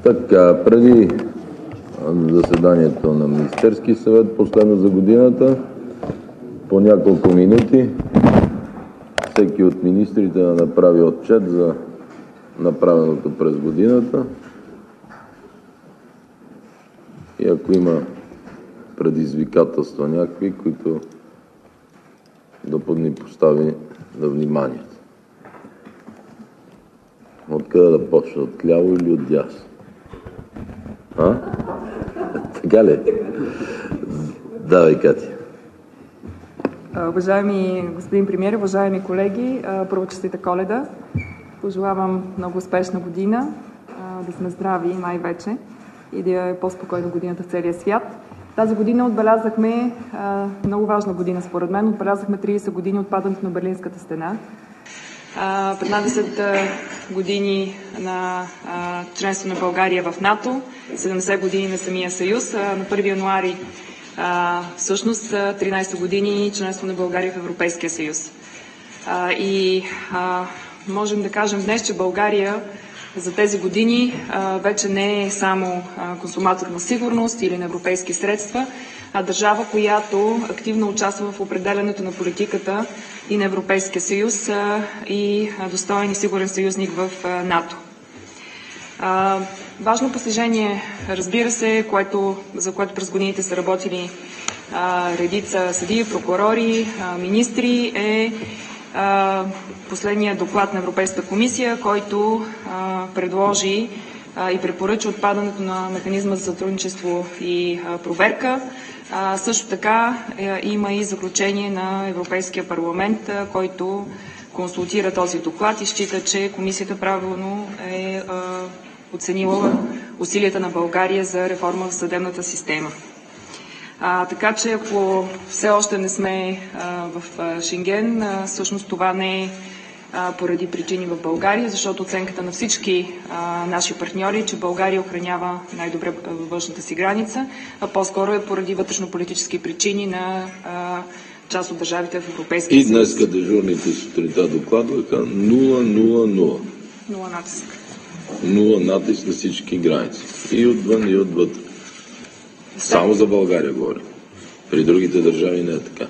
Така, преди заседанието на Министерски съвет, последно за годината, по няколко минути всеки от министрите да направи отчет за направеното през годината и ако има предизвикателства някакви, които да ни постави на вниманието. Откъде да почна? От ляво или от дясно? Така ли? Давай, Катя. Уважаеми господин премиер, уважаеми колеги, първо честита Коледа. Пожелавам много успешна година, да сме здрави най-вече и да е по-спокойна годината в целия свят. Тази година отбелязахме, много важна година според мен, отбелязахме 30 години от падането на Берлинската стена. 15 години на членство на България в НАТО, 70 години на самия съюз. На 1 януари всъщност 13 години членство на България в Европейския съюз. Можем да кажем днес, че България за тези години вече не е само консуматор на сигурност или на европейски средства, а държава, която активно участва в определянето на политиката и на Европейския съюз и достоен и сигурен съюзник в НАТО. Важно постижение, разбира се, за което през годините са работили редица съдии, прокурори, министри, е последния доклад на Европейската комисия, който предложи и препоръча отпадането на механизма за сътрудничество и проверка. Също така има и заключение на Европейския парламент, който консултира този доклад и счита, че комисията правилно е оценила усилията на България за реформа в съдебната система. Така че ако все още не сме в Шенген, всъщност това не е поради причини в България, защото оценката на всички наши партньори е, че България охранява най-добре външната си граница, а по-скоро е поради вътрешно-политически причини на част от държавите в Европейския съюз. И днеска дежурните сутринта докладваха 0-0-0. Нула натиск. Нула натиск на всички граници. И отвън, и отвътре. Само за България говорим. При другите държави не е така.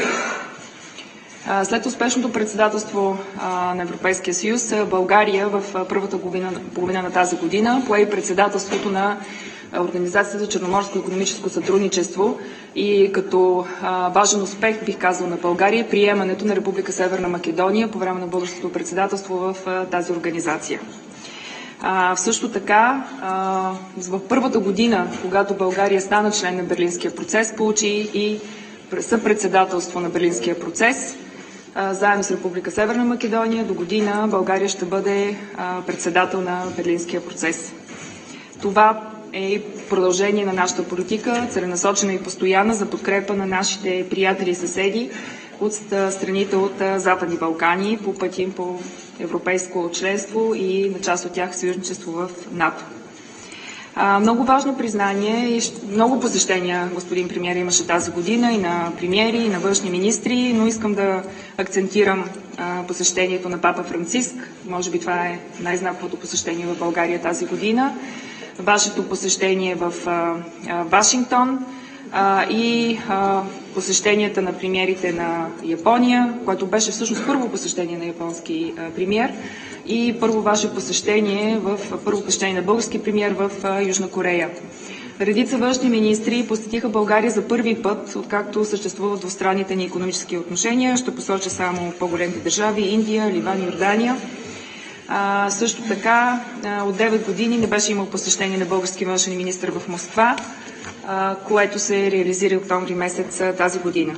След успешното председателство на Европейския съюз, България в първата половина на тази година пое и председателството на Организацията за черноморско икономическо сътрудничество и като важен успех, бих казал, на България, приемането на Република Северна Македония по време на българското председателство в тази организация. Също така, в първата година, когато България стана член на Берлинския процес, получи и съпредседателство на Берлинския процес. Заедно с Република Северна Македония до година България ще бъде председател на Берлинския процес. Това е продължение на нашата политика, целенасочена и постоянна за подкрепа на нашите приятели и съседи от страните от Западни Балкани по пътя им по европейско членство и на част от тях съюзничество в НАТО. Много важно признание и много посещения, господин премиер, имаше тази година и на премиери, и на външни министри, но искам да акцентирам посещението на Папа Франциск. Може би това е най-знаковото посещение в България тази година. Вашето посещение в Вашингтон и посещенията на премиерите на Япония, което беше всъщност първо посещение на японски премиер и първо посещение на български премиер в Южна Корея. Редица външни министри посетиха България за първи път, откакто съществуват двустранните ни икономически отношения. Ще посоча само по-големите държави – Индия, Ливан и Йордания. Също така, от 9 години не беше имал посещение на български външен министър в Москва, което се реализира октомври месец тази година.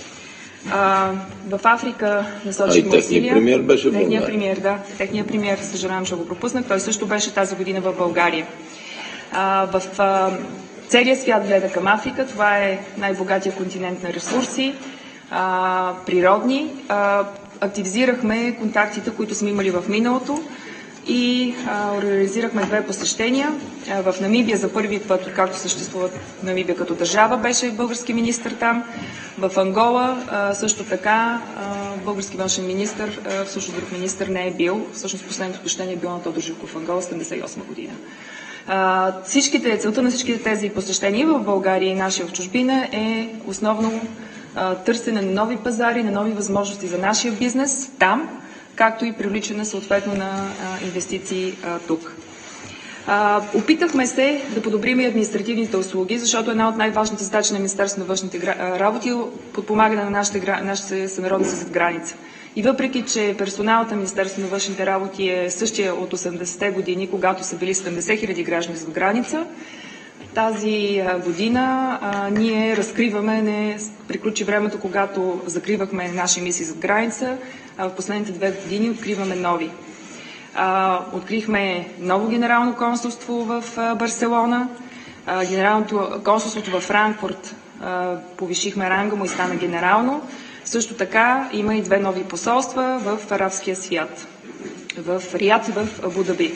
В Африка насочихме усилия. Техният премиер беше в България. Техният премиер, съжалявам, че го пропуснах. Той също беше тази година в България. В целия свят гледа към Африка. Това е най-богатия континент на ресурси, природни. Активизирахме контактите, които сме имали в миналото и реализирахме 2 посещения. В Намибия за първи път, откакто съществува Намибия като държава, беше български министър там. В Ангола също така български външен министър, всъщност друг министър не е бил. Всъщност последното посещение е било на Тодор Живков в Ангола в 1978 година. Целта на всичките тези посещения в България и нашия в чужбина е основно търсене на нови пазари, на нови възможности за нашия бизнес там, както и привличане съответно на инвестиции тук. Опитахме се да подобрим и административните услуги, защото една от най-важните задачи на Министерството на външните работи е подпомагане на нашите сънародници зад граница. И въпреки, че персоналът на Министерството на външните работи е същия от 80-те години, когато са били 70 хиляди граждани зад граница, тази година ние разкриваме, не приключи времето, когато закривахме наши мисии зад граница, в последните 2 години откриваме нови. Открихме ново генерално консулство в Барселона, консулството във Франкфурт повишихме ранга му и стана генерално. Също така има и 2 нови посолства в арабския свят, в Риад и в Абу Даби.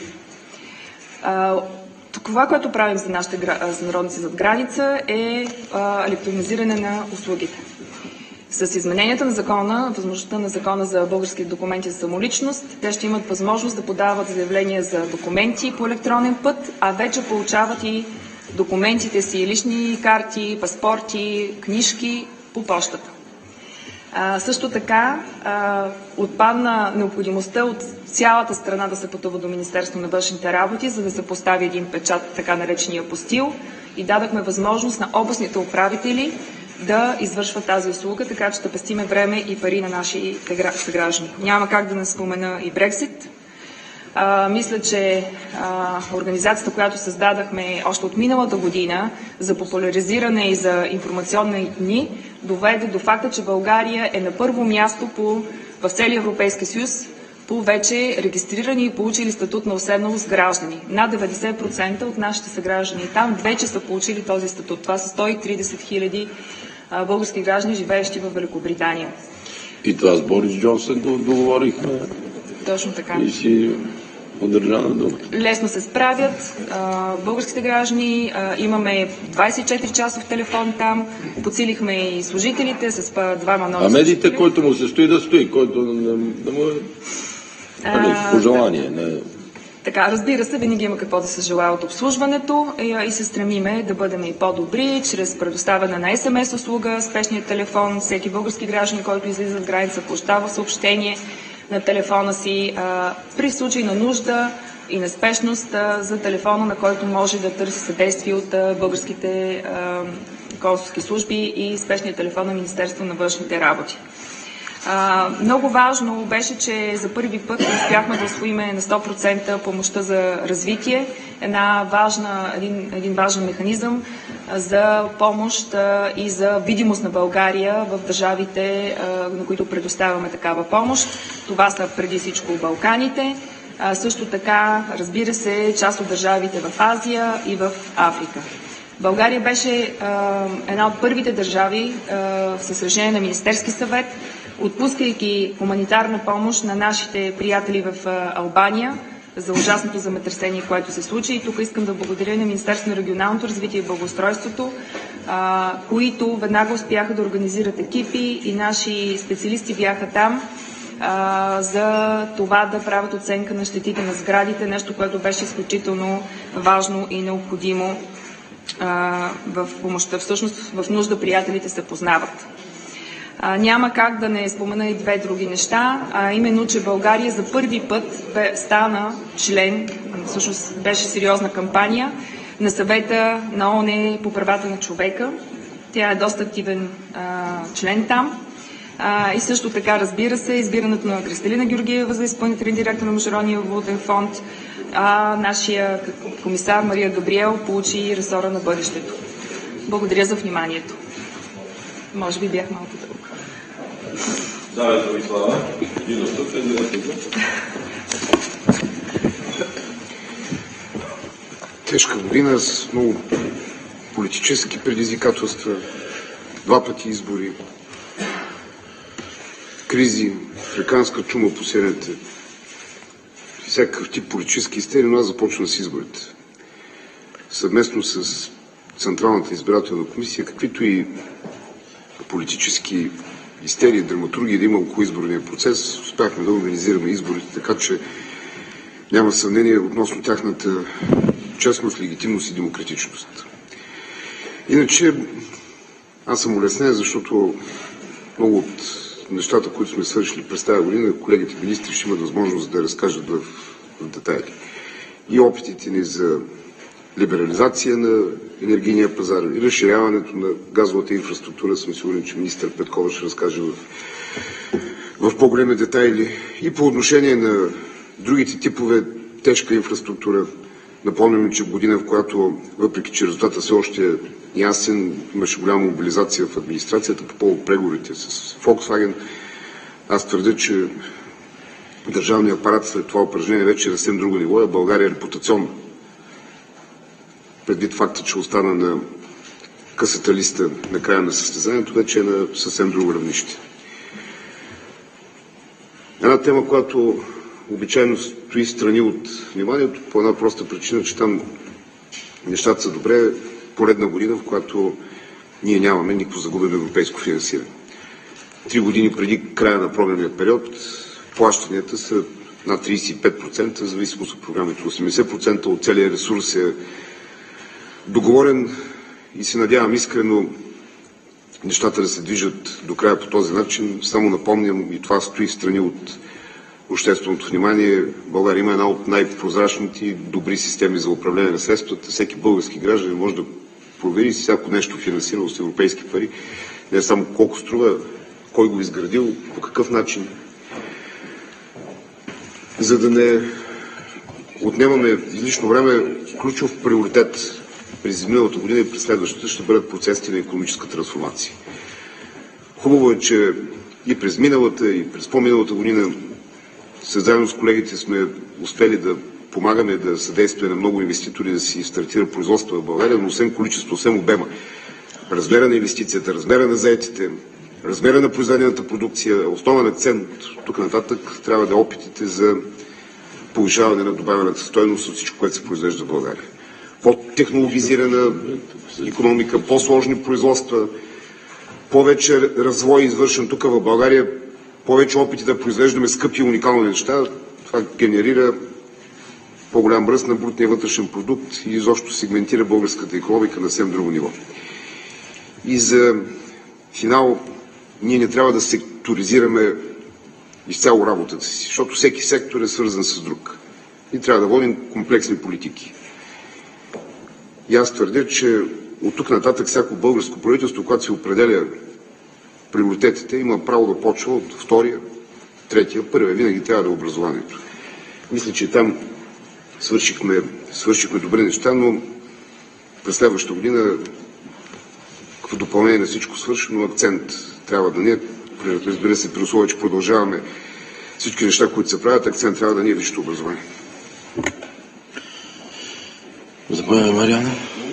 Това, което правим за нашите сънародници зад граница е електронизиране на услугите. С измененията на закона, възможността на закона за български документи за самоличност, те ще имат възможност да подават заявления за документи по електронен път, а вече получават и документите си, лични карти, паспорти, книжки по почтата. Също така отпадна необходимостта от цялата страна да се пътува до Министерство на външните работи, за да се постави един печат, така наречения апостил, и дадахме възможност на областните управители да извършват тази услуга, така че да пестиме време и пари на нашите съграждани. Няма как да не спомена и Брексит. Мисля, че организацията, която създадахме още от миналата година за популяризиране и за информационни дни, доведе до факта, че България е на първо място в целия Европейски съюз по вече регистрирани и получили статут на уседналост граждани. Над 90% от нашите съграждани там вече са получили този статут. Това са 130 хиляди български граждани, живеещи в Великобритания. И това с Борис Джонсън го договорихме. Точно така. И си удържа на дума. Лесно се справят българските граждани. Имаме 24-часов телефон там. Подсилихме и служителите с 2 нови. А медиите, който му се стои да стои, който да му е пожелание. Не. Така, разбира се, винаги има какво да се желае от обслужването и се стремиме да бъдем и по-добри, чрез предоставяне на СМС услуга, спешния телефон. Всеки български гражданин, който излиза от граница, получава съобщение на телефона си при случай на нужда и на спешност за телефона, на който може да търси съдействие от българските консулски служби и спешния телефон на Министерството на външните работи. Много важно беше, че за първи път успяхме да усвоиме на 100% помощта за развитие, един важен механизъм за помощ и за видимост на България в държавите, на които предоставяме такава помощ. Това са преди всичко Балканите, също така, разбира се, част от държавите в Азия и в Африка. България беше една от първите държави с решение на Министерски съвет, отпускайки хуманитарна помощ на нашите приятели в Албания за ужасното земетресение, което се случи. И тук искам да благодаря на Министерството на регионалното развитие и благоустройството, които веднага успяха да организират екипи и наши специалисти бяха там за това да правят оценка на щетите на сградите, нещо, което беше изключително важно и необходимо в помощта. Всъщност в нужда приятелите се познават. Няма как да не спомена и 2 други неща, именно, че България за първи път стана член, всъщност беше сериозна кампания на съвета на ООН по правата на човека. Тя е доста активен член там. И също така, разбира се, избирането на Кристалина Георгиева за изпълнителен директор на Международния валутен фонд, нашия комисар Мария Габриел получи ресора на бъдещето. Благодаря за вниманието. Може би бях малко дълго. Да, Томислава. Тежка година с много политически предизвикателства, 2 пъти избори, кризи, африканска чума по селените, всякакъв тип политически истерии, но аз започна с изборите. Съвместно с Централната избирателна комисия, каквито и политически истерии, драматургии да има около изборния процес, успяхме да организираме изборите, така че няма съмнение относно тяхната честност, легитимност и демократичност. Иначе аз съм улеснен, защото много от нещата, които сме свършили през тази година, колегите министри ще имат възможност да разкажат в детайли. И опитите ни за либерализация на енергийния пазар и разширяването на газовата инфраструктура, съм сигурен, че министър Петкова ще разкаже в по-големи детайли. И по отношение на другите типове тежка инфраструктура, напомням, че година, в която, въпреки че резултатът все още е ясен, имаше голяма мобилизация в администрацията по повод преговорите с Volkswagen. Аз твърдя, че държавният апарат след това упражнение вече е съвсем друго ниво, а България репутационно. Предвид факта, че остана на късата листа на края на състезанието, вече е на съвсем друго равнище. Една тема, която обичайно стои страни от вниманието, по една проста причина, че там нещата са добре, поредна година, в която ние нямаме никакво загубено европейско финансиране. 3 години преди края на програмния период плащанията са над 35%, в зависимост от програмите. 80% от целия ресурс е договорен и се надявам искрено нещата да се движат до края по този начин. Само напомням, и това стои в страни от общественото внимание. България има една от най-прозрачните и добри системи за управление на средствата. Всеки български гражданин може да провери всяко нещо финансирано с европейски пари. Не само колко струва, кой го изградил, по какъв начин. За да не отнемаме излишно време, ключов приоритет през миналата година и през следващата ще бъдат процесите на икономическа трансформация. Хубаво е, че и през миналата, и през по-миналата година заедно с колегите сме успели да помагаме, да съдействаме на много инвеститори да си стартира производство в България, но освен количество, освен обема. Размера на инвестицията, размера на заетите, размера на произведената продукция, основен акцент тук нататък трябва да е опитите за повишаване на добавената стойност от всичко, което се произвежда в България. По-технологизирана икономика, по-сложни производства, повече развой извършен тук в България, повече опити да произвеждаме скъпи и уникални неща. Това генерира по-голям ръст на брутния вътрешен продукт и изобщо сегментира българската икономика на съвсем друго ниво. И за финал, ние не трябва да секторизираме изцяло работата си, защото всеки сектор е свързан с друг. И трябва да водим комплексни политики. И аз твърдя, че от тук нататък всяко българско правителство, когато се определя приоритетите, има право да почва от втория, третия, първия. Винаги трябва да е образованието. Мисля, че там свършихме добри неща, но през следващата година, в допълнение на всичко свършено, акцент трябва да не е. Разбира се, при условие, че продължаваме всички неща, които се правят, акцент трябва да не е висшето образование. Заповядайте, Мариана.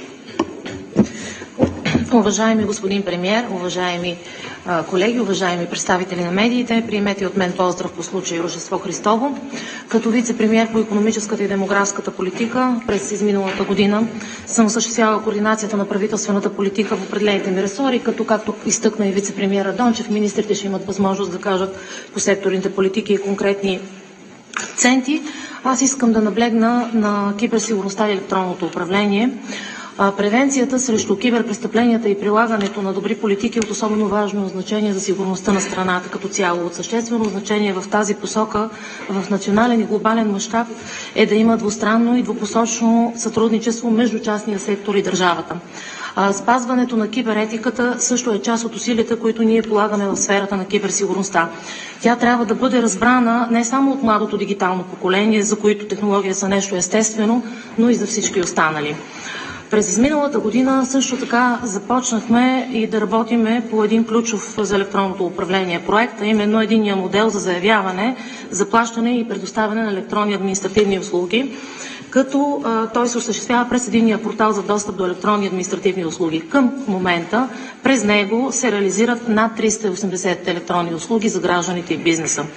Уважаеми господин премиер, уважаеми колеги, уважаеми представители на медиите, приемете от мен поздрав по случай Рождество Христово. Като вице-премиер по икономическата и демографската политика през изминалата година съм осъществявала координацията на правителствената политика в определените ми ресори, като както изтъкна и вице-премиера Дончев, министрите ще имат възможност да кажат по секторните политики и конкретни акценти. Аз искам да наблегна на киберсигурността и електронното управление. Превенцията срещу киберпрестъпленията и прилагането на добри политики е от особено важно значение за сигурността на страната като цяло. От съществено значение в тази посока, в национален и глобален мащаб е да има двустранно и двупосочно сътрудничество между частния сектор и държавата. Спазването на киберетиката също е част от усилията, които ние полагаме в сферата на киберсигурността. Тя трябва да бъде разбрана не само от младото дигитално поколение, за които технология са нещо естествено, но и за всички останали. През изминалата година също така започнахме и да работиме по един ключов за електронното управление проект, а именно единния модел за заявяване, заплащане и предоставяне на електронни административни услуги, като той се осъществява през единния портал за достъп до електронни административни услуги. Към момента през него се реализират над 380 електронни услуги за гражданите и бизнеса.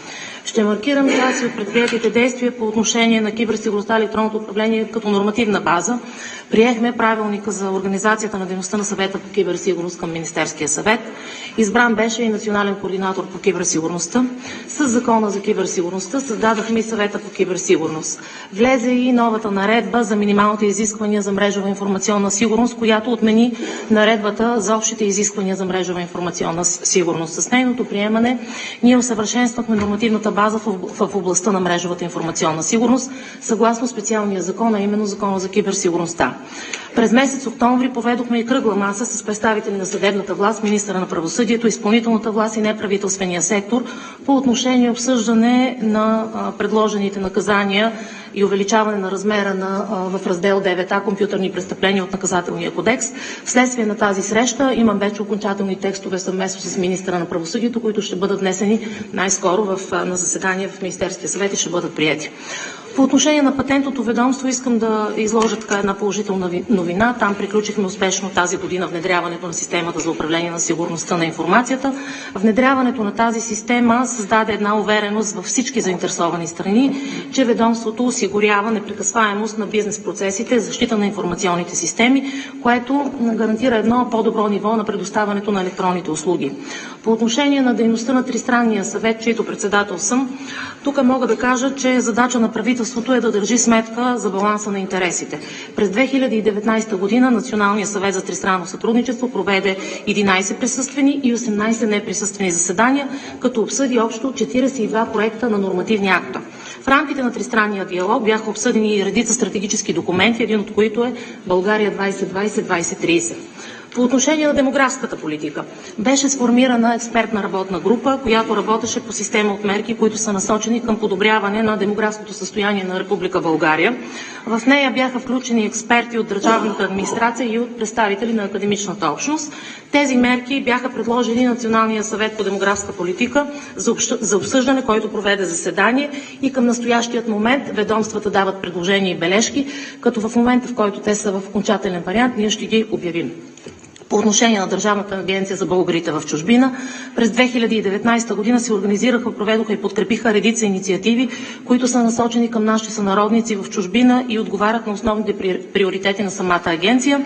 Ще маркирам част от предприетите действия по отношение на киберсигурността и електронното управление като нормативна база. Приехме правилника за организацията на дейността на съвета по киберсигурност към Министерския съвет. Избран беше и национален координатор по киберсигурността. С Закона за киберсигурността създадахме и съвета по киберсигурност. Влезе и новата наредба за минималните изисквания за мрежова информационна сигурност, която отмени наредбата за общите изисквания за мрежова информационна сигурност. С нейното приемане ние усъвършенствахме нормативната база в областта на мрежовата информационна сигурност, съгласно специалния закон, а именно Закона за киберсигурността. През месец октомври поведохме и кръгла маса с представители на съдебната власт, министъра на правосъдието, изпълнителната власт и неправителствения сектор по отношение обсъждане на предложените наказания и увеличаване на размера в раздел 9А компютърни престъпления от Наказателния кодекс. Вследствие на тази среща имам вече окончателни текстове съвместно с министъра на правосъдието, които ще бъдат внесени най-скоро на заседание в Министерския съвет и ще бъдат приети. По отношение на патентното ведомство искам да изложа една положителна новина. Там приключихме успешно тази година внедряването на системата за управление на сигурността на информацията. Внедряването на тази система създаде една увереност във всички заинтересовани страни, че ведомството осигурява непрекъсваемост на бизнес процесите, защита на информационните системи, което гарантира едно по-добро ниво на предоставянето на електронните услуги. По отношение на дейността на Тристранния съвет, чието председател съм, тук мога да кажа, че задача на правителството е да държи сметка за баланса на интересите. През 2019 година Националният съвет за тристранно сътрудничество проведе 11 присъствени и 18 неприсъствени заседания, като обсъди общо 42 проекта на нормативни акта. В рамките на тристранния диалог бяха обсъдени и редица стратегически документи, един от които е България 2020-2030. По отношение на демографската политика беше сформирана експертна работна група, която работеше по система от мерки, които са насочени към подобряване на демографското състояние на Република България. В нея бяха включени експерти от държавната администрация и от представители на академичната общност. Тези мерки бяха предложени Националния съвет по демографска политика за обсъждане, който проведе заседание, и към настоящият момент ведомствата дават предложения и бележки, като в момента, в който те са в окончателен вариант, ние ще ги обявим. По отношение на Държавната агенция за българите в чужбина, през 2019 година се организираха, проведоха и подкрепиха редица инициативи, които са насочени към нашите сънародници в чужбина и отговарят на основните приоритети на самата агенция.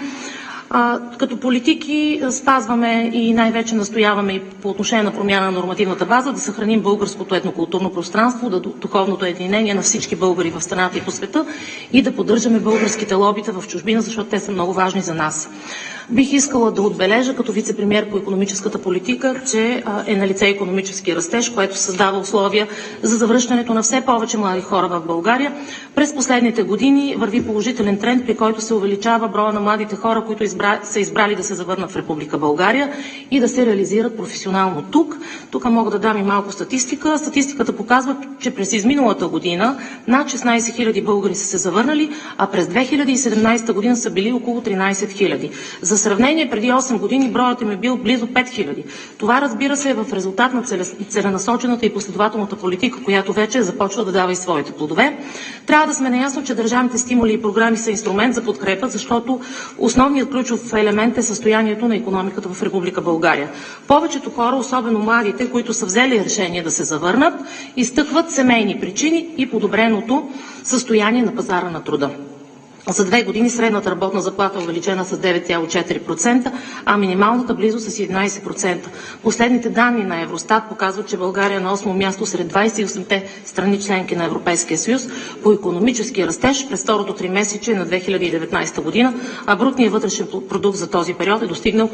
Като политики спазваме и най-вече настояваме и по отношение на промяна на нормативната база да съхраним българското етнокултурно пространство, духовното единение на всички българи в страната и по света и да поддържаме българските лобита в чужбина, защото те са много важни за нас. Бих искала да отбележа като вицепремиер по икономическата политика, че е налице икономически растеж, което създава условия за завръщането на все повече млади хора в България. През последните години върви положителен тренд, при който се увеличава броя на младите хора, които са избрали да се завърнат в Република България и да се реализират професионално тук. Тук мога да дам и малко статистика. Статистиката показва, че през изминалата година над 16 000 българи са се завърнали, а през 2017 година са били около 13 000. За сравнение, преди 8 години броят им е бил близо 5000. Това, разбира се, е в резултат на целенасочената и последователната политика, която вече започва да дава и своите плодове. Трябва да сме наясно, че държавните стимули и програми са инструмент за подкрепа, защото основният ключов елемент е състоянието на икономиката в Република България. Повечето хора, особено младите, които са взели решение да се завърнат, изтъкват семейни причини и подобреното състояние на пазара на труда. За 2 години средната работна заплата е увеличена с 9,4%, а минималната близо с 11%. Последните данни на Евростат показват, че България е на 8-о място сред 28-те страни членки на Европейския съюз по икономически растеж през второто тримесечие на 2019 година, а брутният вътрешен продукт за този период е достигнал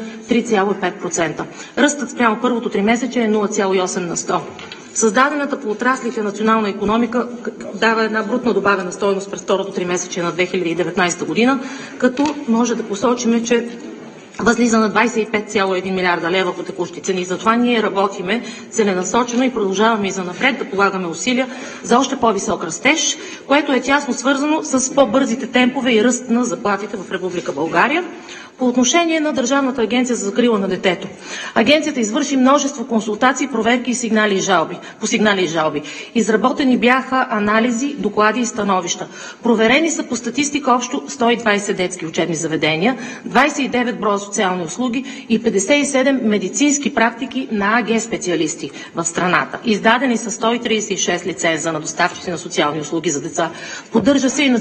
3,5%. Ръстът спрямо първото тримесечие е 0,8%. Създадената по отраслите национална икономика дава една брутна добавена стойност през второто тримесечие на 2019 година, като може да посочим, че възлиза на 25,1 милиарда лева по текущи цени. Затова ние работиме целенасочено и продължаваме и занапред да полагаме усилия за още по-висок растеж, което е тясно свързано с по-бързите темпове и ръст на заплатите в Република България. По отношение на Държавната агенция за закрила на детето. Агенцията извърши множество консултации, проверки и сигнали и жалби. Изработени бяха анализи, доклади и становища. Проверени са по статистика общо 120 детски учебни заведения, 29 броя социални услуги и 57 медицински практики на АГ специалисти в страната. Издадени са 136 лиценза на доставчици на социални услуги за деца. Поддържа се и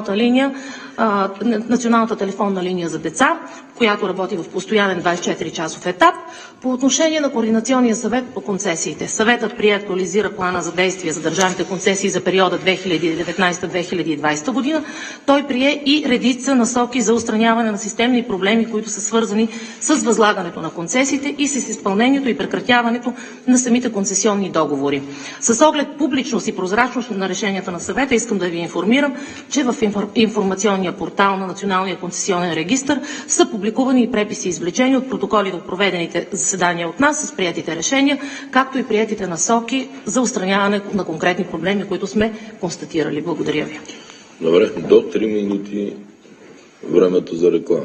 националната телефонна линия за деца, която работи в постоянен 24-часов етап. По отношение на Координационния съвет по концесиите. Съветът прие актуализира плана за действие за държавните концесии за периода 2019-2020 година. Той прие и редица насоки за устраняване на системни проблеми, които са свързани с възлагането на концесиите и с изпълнението и прекратяването на самите концесионни договори. С оглед публичност и прозрачност на решенията на съвета искам да ви информирам, че в информационния портал на Националния концесионен регистър са публикувани и преписи и извлечения от протоколи от проведените заседания от нас с приетите решения, както и приетите насоки за устраняване на конкретни проблеми, които сме констатирали. Благодаря ви. Добре, до 3 минути времето за реклама.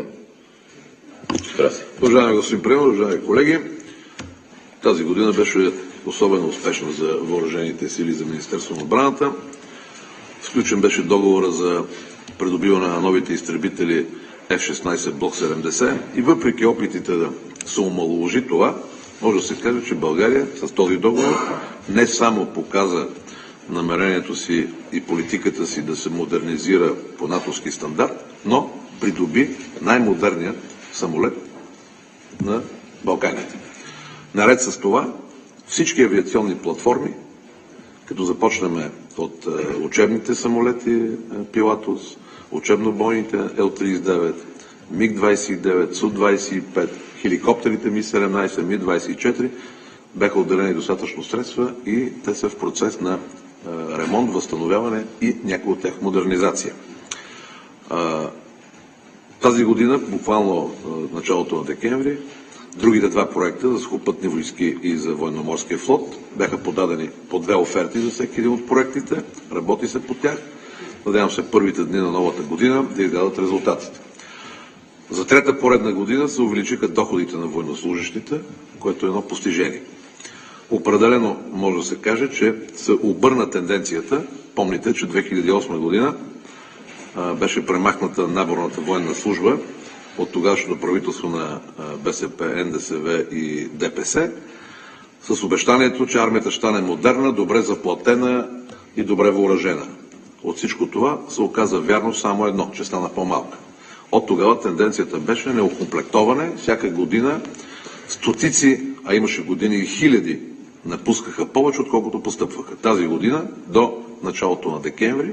Уважаеми господин премиер, уважаеми колеги, тази година беше особено успешна за въоръжените сили, за Министерство на отбраната. Сключен беше договора за придобиване на новите изтребители F-16 Block 70 и въпреки опитите да се омаловажи това, може да се каже, че България с този договор не само показа намерението си и политиката си да се модернизира по натовски стандарт, но придоби най-модерния самолет на Балканите. Наред с това, всички авиационни платформи, като започнем от учебните самолети Пилатус, учебно-бойните Л-39, МиГ-29, Су-25, хеликоптерите Ми-17, Ми-24, бяха отделени достатъчно средства и те са в процес на ремонт, възстановяване и някои от тях модернизация. Тази година, буквално началото на декември, другите два проекта за сухопътни войски и за военноморския флот бяха подадени по 2 оферти за всеки един от проектите. Работи се по тях. Надявам се първите дни на новата година да издадат резултатите. За трета поредна година се увеличиха доходите на военнослужащите, което е едно постижение. Определено може да се каже, че се обърна тенденцията. Помните, че 2008 година беше премахната наборната военна служба от тогавашното правителство на БСП, НДСВ и ДПС, с обещанието, че армията ще стане модерна, добре заплатена и добре въоръжена. От всичко това се оказа вярно само едно, че стана по-малка. От тогава тенденцията беше неокомплектоване. Всяка година стотици, а имаше години и хиляди, напускаха повече, отколкото постъпваха. Тази година, до началото на декември,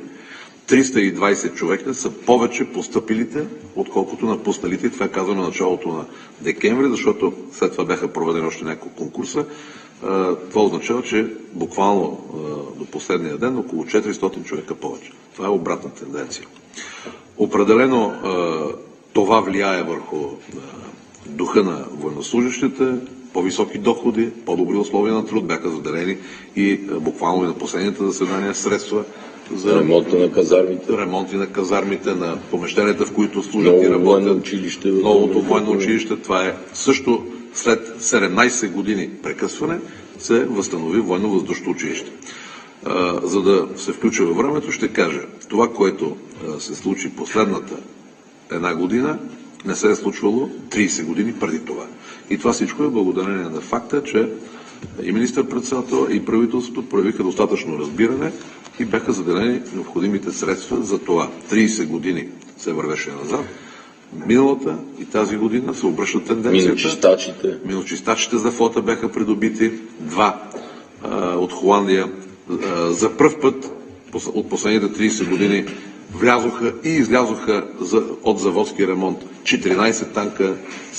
320 човека са повече постъпилите, отколкото напусналите. Това е казано на началото на декември, защото след това бяха проведени още няколко конкурса. Това означава, че буквално до последния ден около 400 човека повече. Това е обратна тенденция. Определено това влияе върху духа на военнослужащите, по-високи доходи, по-добри условия на труд, бяха заделени и буквално и на последните заседания средства за ремонта на казармите. Ремонти на казармите, на помещенията, в които служат и работят. Новото военно училище. Това е също след 17 години прекъсване се възстанови военно-въздушно училище. За да се включа във времето, ще кажа, това, което се случи последната една година, не се е случвало 30 години преди това. И това всичко е благодарение на факта, че и министър-председател, и правителството проявиха достатъчно разбиране и бяха заделени необходимите средства за това. 30 години се вървеше назад. Миналата и тази година се обръща тенденцията. Миночистачите за флота бяха придобити. 2 от Холандия. За пръв път от последните 30 години влязоха и излязоха от заводски ремонт 14 танка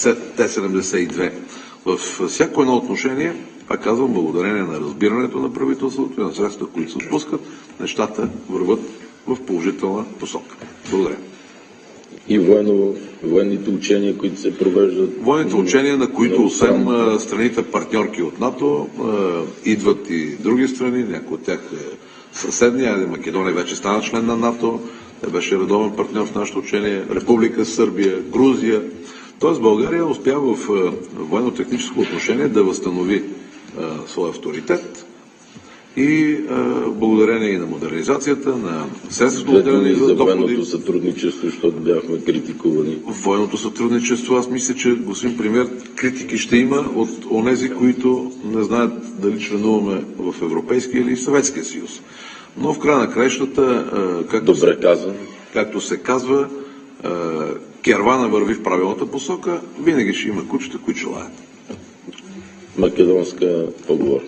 Т-72. Във всяко едно отношение, пак казвам, благодарение на разбирането на правителството и на средствата, които се отпускат, нещата върват в положителна посока. Благодаря. И военните учения, които се провеждат? Военните учения, на които освен страните партньорки от НАТО, идват и други страни, някои от тях съседни. Македония вече стана член на НАТО, тя беше редовен партньор в нашето учение, Република Сърбия, Грузия. Тоест България успя в военно-техническо отношение да възстанови своя авторитет и благодарение и на модернизацията, на средството отделени за доходи. Военното сътрудничество, защото бяхме критикувани. Военното сътрудничество, аз мисля, че, господин премиер, критики ще има от онези, които не знаят дали членуваме в Европейския или в Съветския съюз. Но в края на краищата, както се казва, кервана върви в правилната посока, винаги ще има кучета, които желаят. Македонска поговорка.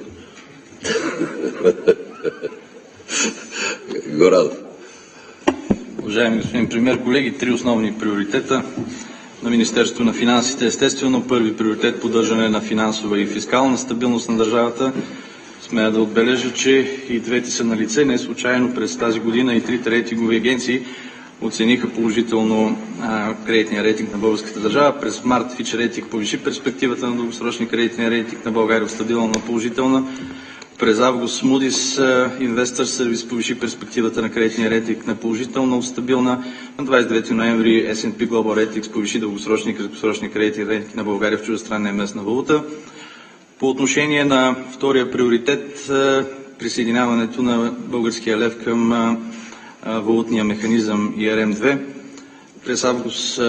Горадов. Уважаеми господин премиер, колеги, 3 основни приоритета на Министерството на финансите. Естествено, първи приоритет – поддържане на финансова и фискална стабилност на държавата. Смея да отбележа, че и двете са на лице. Не случайно през тази година и 3 рейтингови агенции оцениха положително кредитния рейтинг на българската държава. През март Fitch Ratings повиши перспективата на дългосрочния кредитния рейтинг на България от стабилна на положителна. През август Moody's Investor Service повиши перспективата на кредитния рейтинг на положителна от стабилна. На 29 ноември S&P Global Ratings повиши дългосрочния и краткосрочния кредитен рейтинг на България в чуждестранна и местна валута. По отношение на втория приоритет, присъединяването на българския лев към валутния механизъм ERM-2. През август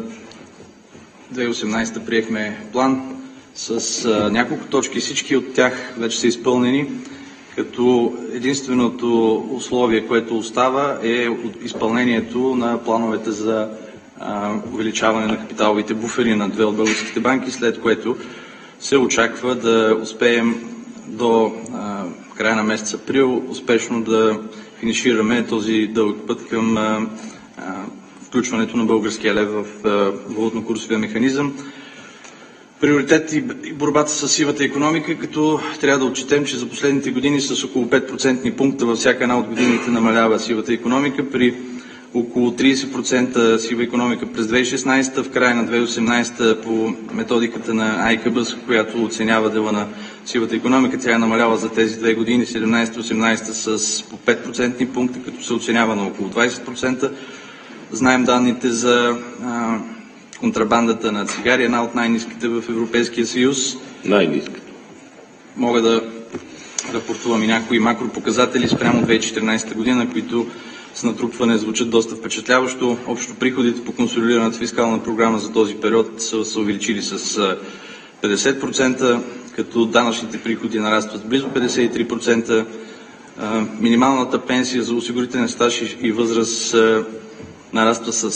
2018 приехме план с няколко точки. Всички от тях вече са изпълнени, като единственото условие, което остава, е изпълнението на плановете за увеличаване на капиталовите буфери на 2 от българските банки, след което се очаква да успеем до края на месец април успешно да финишираме този дълъг път към включването на българския лев в валутно-курсовия механизъм. Приоритет и борбата с сивата икономика, като трябва да отчетем, че за последните години с около 5% пункта във всяка една от годините намалява сивата икономика, при около 30% сива икономика през 2016, в края на 2018 по методиката на АИКБ, която оценява дела на сивата икономика, тя е намаляла за тези 2 години, 17-18 с по 5% пункта, като се оценява на около 20%. Знаем данните за контрабандата на цигари, една от най-ниските в Европейския съюз. Най-ниската. Мога да рапортувам и някои макропоказатели спрямо 2014 година, които с натрупване звучат доста впечатляващо. Общо приходите по консолидираната фискална програма за този период са увеличили с 50%, като данъчните приходи нарастват с близо 53%. Минималната пенсия за осигурителен стаж и възраст нараства с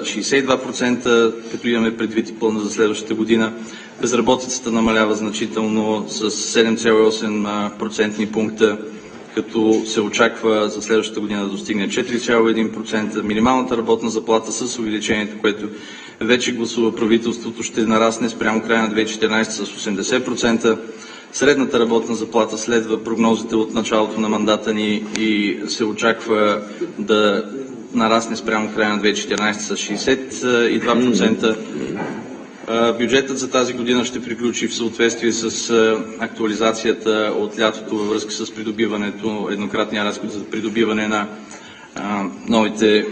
62%, като имаме предвид и плана за следващата година. Безработицата намалява значително с 7,8% пункта, като се очаква за следващата година да достигне 4,1%. Минималната работна заплата с увеличението, което вече гласува правителството, ще нарасне спрямо края на 2014 с 80%. Средната работна заплата следва прогнозите от началото на мандата ни и се очаква да нарасне спрямо края на 2014 с 62%. Бюджетът за тази година ще приключи в съответствие с актуализацията от лятото във връзка с придобиването, еднократния разход за придобиване на новите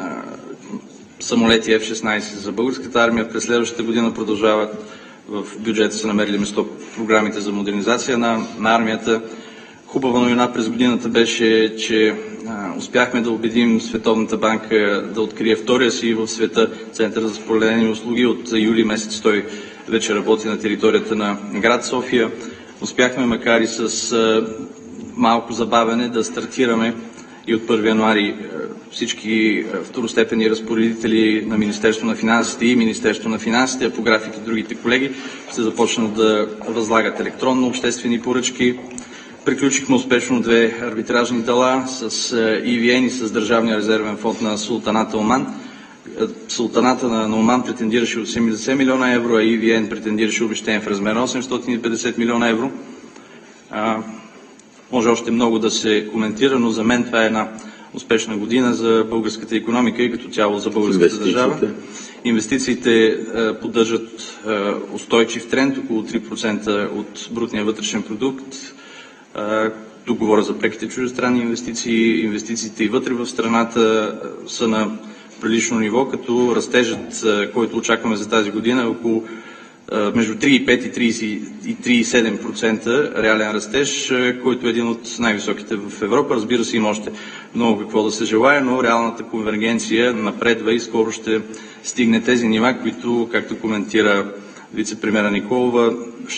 самолети F-16 за българската армия. През следващата година продължават в бюджета са намерили место програмите за модернизация на армията. Хубава новина през годината беше, че успяхме да убедим Световната банка да открие втория си в света Център за споделени услуги. От юли месец той вече работи на територията на град София. Успяхме, макар и с малко забавене, да стартираме и от 1 януари всички второстепенни разпоредители на Министерство на финансите и Министерство на финансите, а по график и другите колеги ще започнат да възлагат електронно обществени поръчки. Приключихме успешно 2 арбитражни дела с EVN и с Държавния резервен фонд на Султаната Оман. Султаната на Оман претендираше 80 милиона евро, а EVN претендираше обезщетение в размер на 850 милиона евро. Може още много да се коментира, но за мен това е една успешна година за българската икономика и като цяло за българската държава. Инвестициите поддържат устойчив тренд, около 3% от брутния вътрешен продукт. Тук говоря за преките чуждестранни инвестиции. Инвестициите и вътре в страната са на прилично ниво, като растежът, който очакваме за тази година е около между 3,5 и 3,7% реален растеж, който е един от най-високите в Европа. Разбира се, има още много какво да се желае, но реалната конвергенция напредва и скоро ще стигне тези нива, които, както коментира вице-премиера Николова,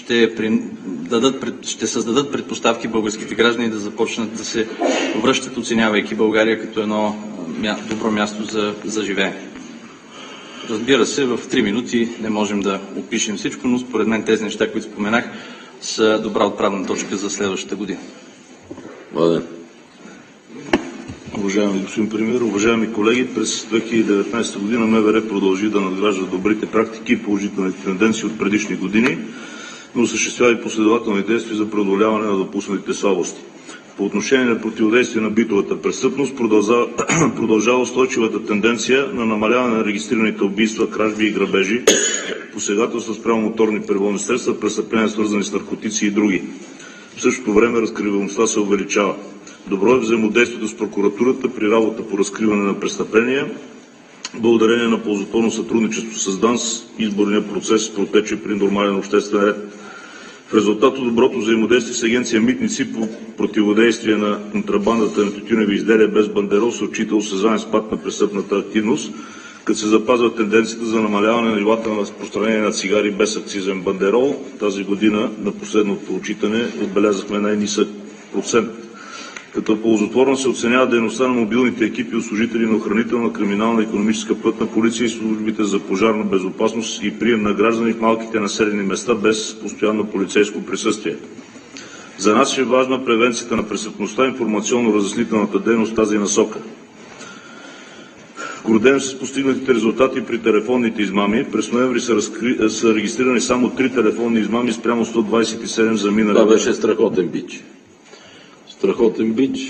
ще създадат предпоставки българските граждани да започнат да се връщат, оценявайки България като едно добро място за живеене. Разбира се, в 3 минути не можем да опишем всичко, но според мен тези неща, които споменах, са добра отправна точка за следващата година. Младен. Уважаеми господин премиер, уважаеми колеги, през 2019 година МВР продължи да надгражда добрите практики и положителните тенденции от предишни години, но осъществява и последователни действия за преодоляване на допуснатите слабости. По отношение на противодействие на битовата престъпност продължава устойчивата тенденция на намаляване на регистрираните убийства, кражби и грабежи, посегателства спрямо моторни превозни средства, престъпления свързани с наркотици и други. В същото време разкриваемостта се увеличава. Добро е взаимодействието с прокуратурата при работа по разкриване на престъпления. Благодарение на ползотворно сътрудничество с ДАНС, изборният процес протече при нормален обществен ред. В резултат от доброто взаимодействие с Агенция Митници по противодействие на контрабандата на тютюневи изделия без бандерол се отчита осезаем спад на престъпната активност, като се запазва тенденцията за намаляване на нивата на разпространение на цигари без акцизен бандерол. Тази година на последното отчитане отбелязахме най-нисък процент. Като ползотворно се оценява дейността на мобилните екипи от служители на охранителна, криминална, икономическа, пътна полиция и службите за пожарна безопасност и прием на граждани в малките населени места без постоянно полицейско присъствие. За нас е важна превенцията на престъпността и информационно-разяснителната дейност в тази насока. Гордеем се с постигнатите резултати при телефонните измами. През ноември са регистрирани само 3 телефонни измами спрямо 127 за миналия. Това беше страхотен бич. Страхотен бич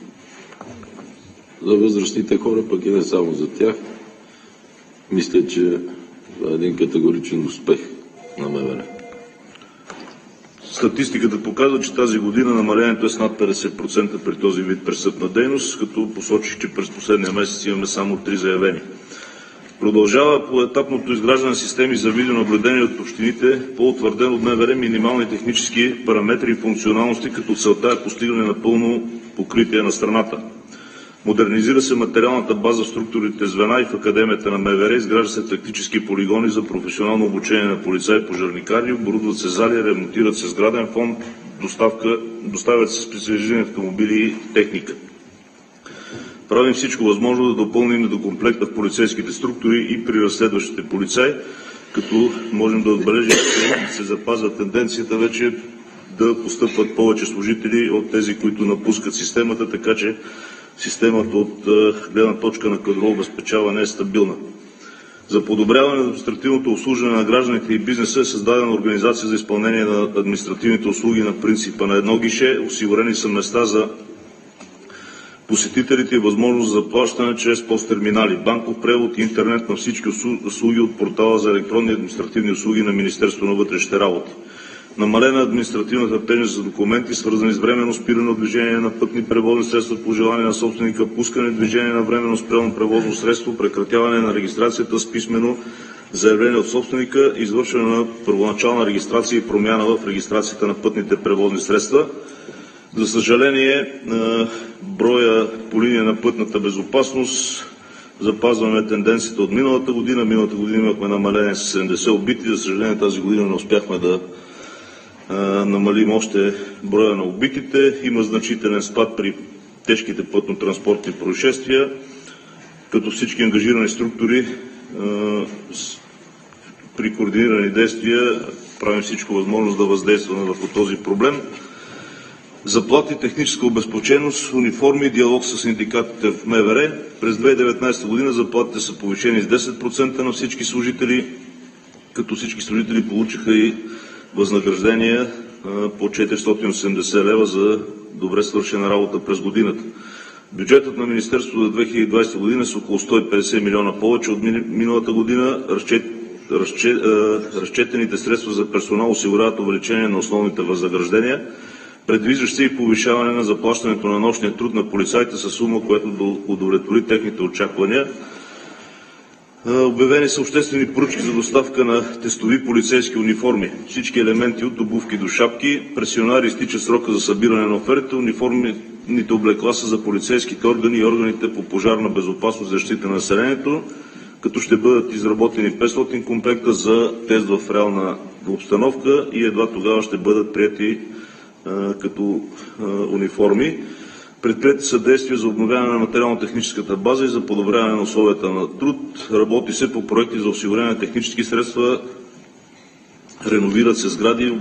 за възрастните хора, пък и не само за тях. Мисля, че това е един категоричен успех на МВР. Статистиката показва, че тази година намалението е с над 50% при този вид престъпна дейност, като посочих, че през последния месец имаме само 3 заявени. Продължава поетапното изграждане на системи за видеонаблюдение от общините по утвърден от МВР минимални технически параметри и функционалности, като целта е постигане на пълно покритие на страната. Модернизира се материалната база в структурите звена и в Академията на МВР, изгражда се тактически полигони за професионално обучение на полицаи и пожарникари, оборудват се зали, ремонтират се сграден фонд, доставят се специализирани автомобили и техника. Правим всичко възможно да допълним недокомплекта в полицейските структури и при разследващите полицаи, като можем да отбележим, че се запазва тенденцията вече да постъпват повече служители от тези, които напускат системата, така че системата от гледна точка на кадрово обезпечаване е стабилна. За подобряване на административното обслужване на гражданите и бизнеса е създадена организация за изпълнение на административните услуги на принципа на едно гише. Осигурени са места за посетителите и възможност за плащане чрез посттерминали, банков превод и интернет на всички услуги от портала за електронни административни услуги на Министерството на вътрешните работи. Намалена административната тежест за документи, свързани с временно спиране от движение на пътни превозни средства по желание на собственика, пускане движение на временно спряно превозно средство, прекратяване на регистрацията с писмено заявление от собственика, извършване на първоначална регистрация и промяна в регистрацията на пътните превозни средства. За съжаление, броя по линия на пътната безопасност запазваме тенденцията от миналата година. Миналата година имахме намаление с 70 убити. За съжаление, тази година не успяхме да намалим още броя на убитите. Има значителен спад при тежките пътно-транспортни происшествия, като всички ангажирани структури при координирани действия правим всичко възможно да въздействаме върху този проблем. Заплати, техническа обезпеченост, униформи, диалог с синдикатите в МВР. През 2019 година заплатите са повишени с 10% на всички служители, като всички служители получиха и възнаграждения по 480 лева за добре свършена работа през годината. Бюджетът на Министерството за 2020 година е около 150 милиона повече от миналата година. Разчетените средства за персонал осигуряват увеличение на основните възнаграждения. Предвижда се и повишаване на заплащането на нощния труд на полицаите със сума, която да удовлетвори техните очаквания. Обявени са обществени поръчки за доставка на тестови полицейски униформи. Всички елементи от обувки до шапки. През януари изтича срока за събиране на офертите. Униформените облекла са за полицейските органи и органите по пожарна безопасност и защита на населението, като ще бъдат изработени 500 комплекта за тест в реална обстановка и едва тогава ще бъдат прияти като униформи. Предприети са действия за обновяване на материално-техническата база и за подобряване на условията на труд. Работи се по проекти за осигуряване на технически средства, реновират се сгради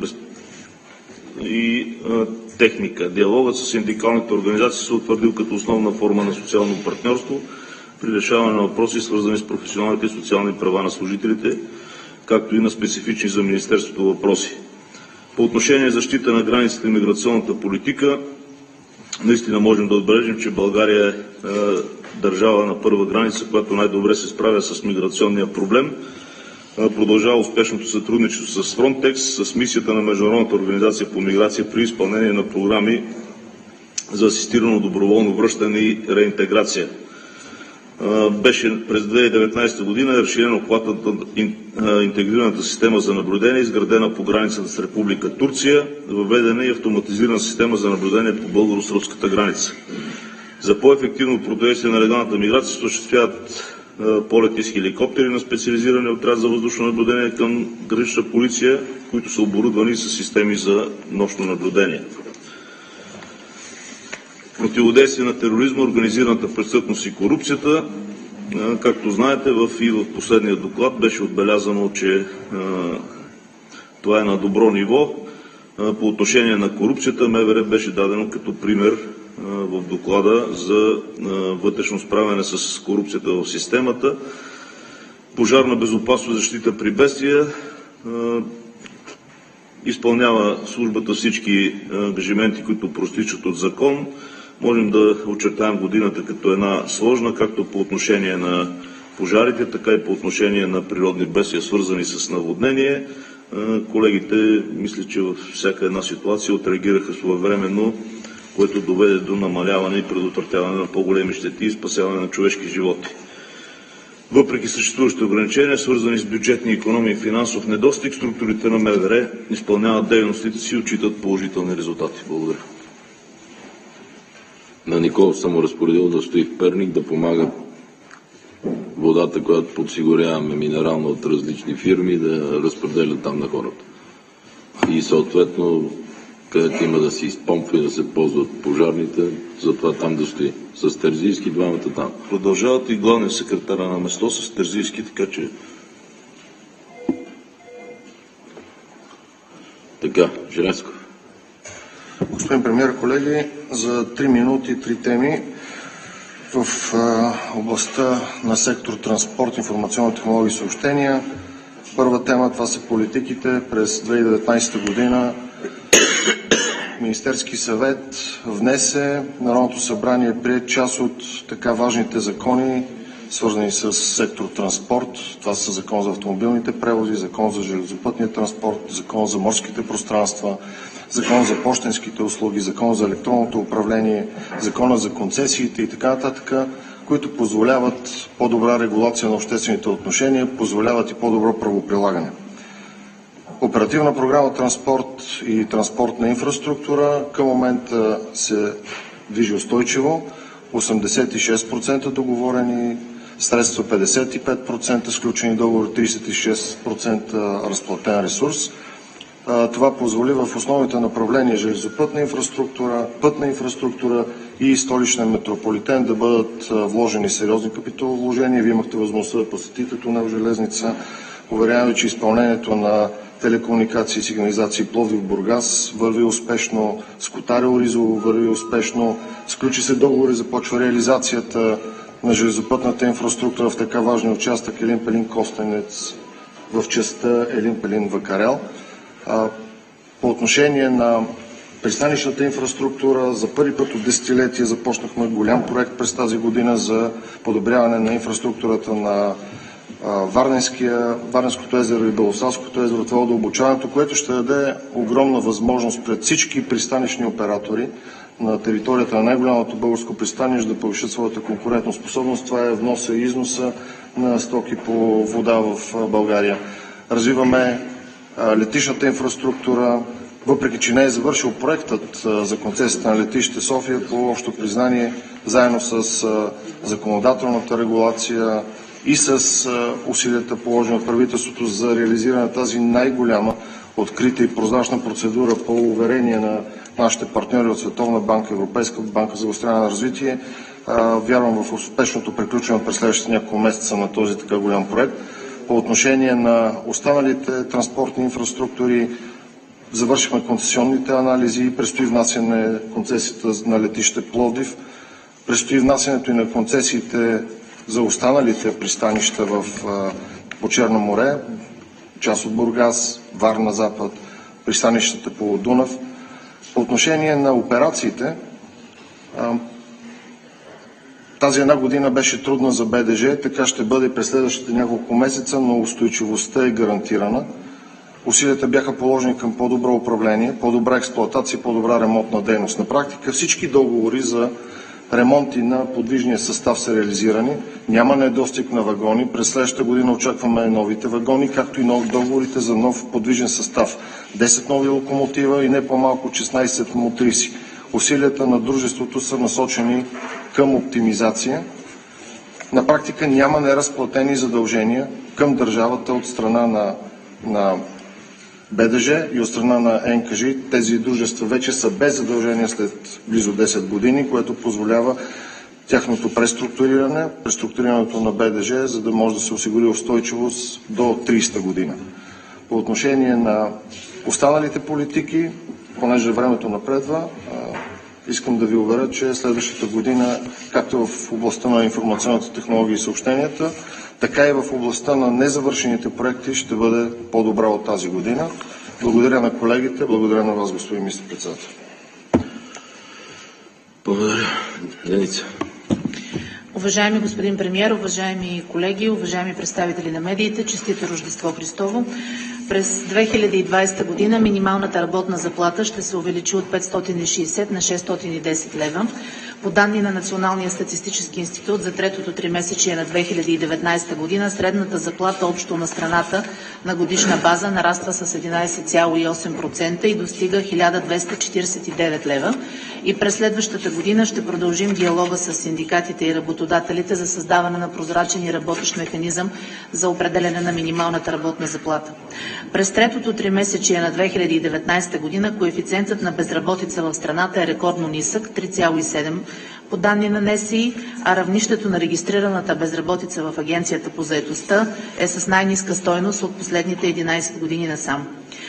и техника. Диалогът с синдикалните организации се утвърдил като основна форма на социално партньорство при решаване на въпроси, свързани с професионалните и социални права на служителите, както и на специфични за Министерството въпроси. По отношение защита на границите и миграционната политика, наистина можем да отбележим, че България е държава на първа граница, която най-добре се справя с миграционния проблем. Продължава успешното сътрудничество с Frontex, с мисията на Международната организация по миграция при изпълнение на програми за асистирано доброволно връщане и реинтеграция. Беше през 2019 година разширен обхватът на интегрираната система за наблюдение, изградена по границата с Република Турция, въведена и автоматизирана система за наблюдение по българо-сръбската граница. За по-ефективно противодействие на легалната миграция се осъществяват полети с хеликоптери на специализирани отряд за въздушно наблюдение към гранична полиция, които са оборудвани с системи за нощно наблюдение. Противодействие на тероризма, организираната престъпност и корупцията. Както знаете, и в последния доклад беше отбелязано, че това е на добро ниво. По отношение на корупцията, МВР беше дадено като пример в доклада за вътрешно справяне с корупцията в системата. Пожарна безопасност и защита при бедствия. Изпълнява службата всички ангажименти, които простичат от закон. Можем да очертаем годината като една сложна, както по отношение на пожарите, така и по отношение на природни бедствия, свързани с наводнение. Колегите, мисля, че във всяка една ситуация отреагираха своевременно, което доведе до намаляване и предотвратяване на по-големи щети и спасяване на човешки животи. Въпреки съществуващите ограничения, свързани с бюджетни икономии и финансов недостиг, структурите на МВР изпълняват дейностите си и отчитат положителни резултати. Благодаря. На Николов съм разпоредил да стои в Перник, да помага водата, която подсигуряваме минерална от различни фирми, да разпределя там на хората. И съответно, където има да се изпомпва и да се ползват пожарните, затова там да стои. С Терзийски двамата там. Продължават и главният секретар на место с Терзийски, така че... Така, Желязков. Господин премиер, колеги, за 3 минути 3 теми в областта на сектор транспорт, информационни технологии и съобщения. Първа тема, това са политиките. През 2019 година Министерски съвет внесе, Народното събрание прие част от така важните закони, свързани с сектор транспорт. Това са Закон за автомобилните превози, Закон за железопътния транспорт, Закон за морските пространства, Закон за пощенските услуги, Закон за електронното управление, Закона за концесиите и така нататък, които позволяват по-добра регулация на обществените отношения, позволяват и по-добро правоприлагане. Оперативна програма Транспорт и транспортна инфраструктура към момента се движи устойчиво. 86% договорени средства, 55% сключени договори, 36% разплатен ресурс. Това позволи в основните направления железопътна инфраструктура, пътна инфраструктура и столичен метрополитен да бъдат вложени сериозни капиталовложения. Вие имахте възможността да посетите тунел Железница. Уверявам ви, че изпълнението на телекомуникации и сигнализации Пловдив-Бургас върви успешно, Скотарево-Ризово върви успешно, сключи се договори, започва реализацията на железопътната инфраструктура в така важен участък Елин Пелин-Костенец в частта Елин Пелин-Вакарел. По отношение на пристанищната инфраструктура, за първи път от десетилетие започнахме голям проект през тази година за подобряване на инфраструктурата на Варненското езеро и Белославското езеро, това удълбочаването, което ще даде огромна възможност пред всички пристанищни оператори на територията на най-голямото българско пристанище да повишат своята конкурентоспособност. Това е вноса и износа на стоки по вода в България. Развиваме летищната инфраструктура, въпреки че не е завършил проектът за концесията на летище София, по общо признание, заедно с законодателната регулация и с усилията, положени от правителството за реализиране на тази най-голяма открита и прозрачна процедура по уверение на нашите партньори от Световна банка, Европейска банка за възстановяване на развитие. Вярвам в успешното приключване през следващите няколко месеца на този така голям проект. По отношение на останалите транспортни инфраструктури, завършихме концесионните анализи и предстои внасяне концесията на летище Пловдив. Предстои внасянето и на концесиите за останалите пристанища по Черно море, част от Бургас, Варна Запад, пристанищата по Дунав. По отношение на операциите, тази една година беше трудна за БДЖ, така ще бъде през следващите няколко месеца, но устойчивостта е гарантирана. Усилията бяха положени към по-добро управление, по-добра експлоатация, по-добра ремонтна дейност. На практика всички договори за ремонти на подвижния състав са реализирани. Няма недостиг на вагони. През следващата година очакваме новите вагони, както и нови договорите за нов подвижен състав. 10 нови локомотива и не по-малко 16 мотриси. Усилията на дружеството са насочени към оптимизация. На практика няма неразплатени задължения към държавата от страна на БДЖ и от страна на НКЖ. Тези дружества вече са без задължения след близо 10 години, което позволява тяхното преструктурирането на БДЖ, за да може да се осигури устойчивост до 30-та година. По отношение на останалите политики, понеже времето напредва, искам да ви уверя, че следващата година, както в областта на информационната технология и съобщенията, така и в областта на незавършените проекти ще бъде по-добра от тази година. Благодаря на колегите, благодаря на вас, господин министър-председател. Благодаря. Деница. Уважаеми господин премиер, уважаеми колеги, уважаеми представители на медиите, честито Рождество Христово! През 2020 година минималната работна заплата ще се увеличи от 560 на 610 лева. По данни на Националния статистически институт за третото тримесечие на 2019 година средната заплата общо на страната на годишна база нараства с 11,8% и достига 1249 лева. И през следващата година ще продължим диалога с синдикатите и работодателите за създаване на прозрачен и работещ механизъм за определяне на минималната работна заплата. През третото тримесечие на 2019 година коефициентът на безработица в страната е рекордно нисък – 3,7 по данни на НСИ, а равнището на регистрираната безработица в Агенцията по заетостта е с най-ниска стойност от последните 11 години насам.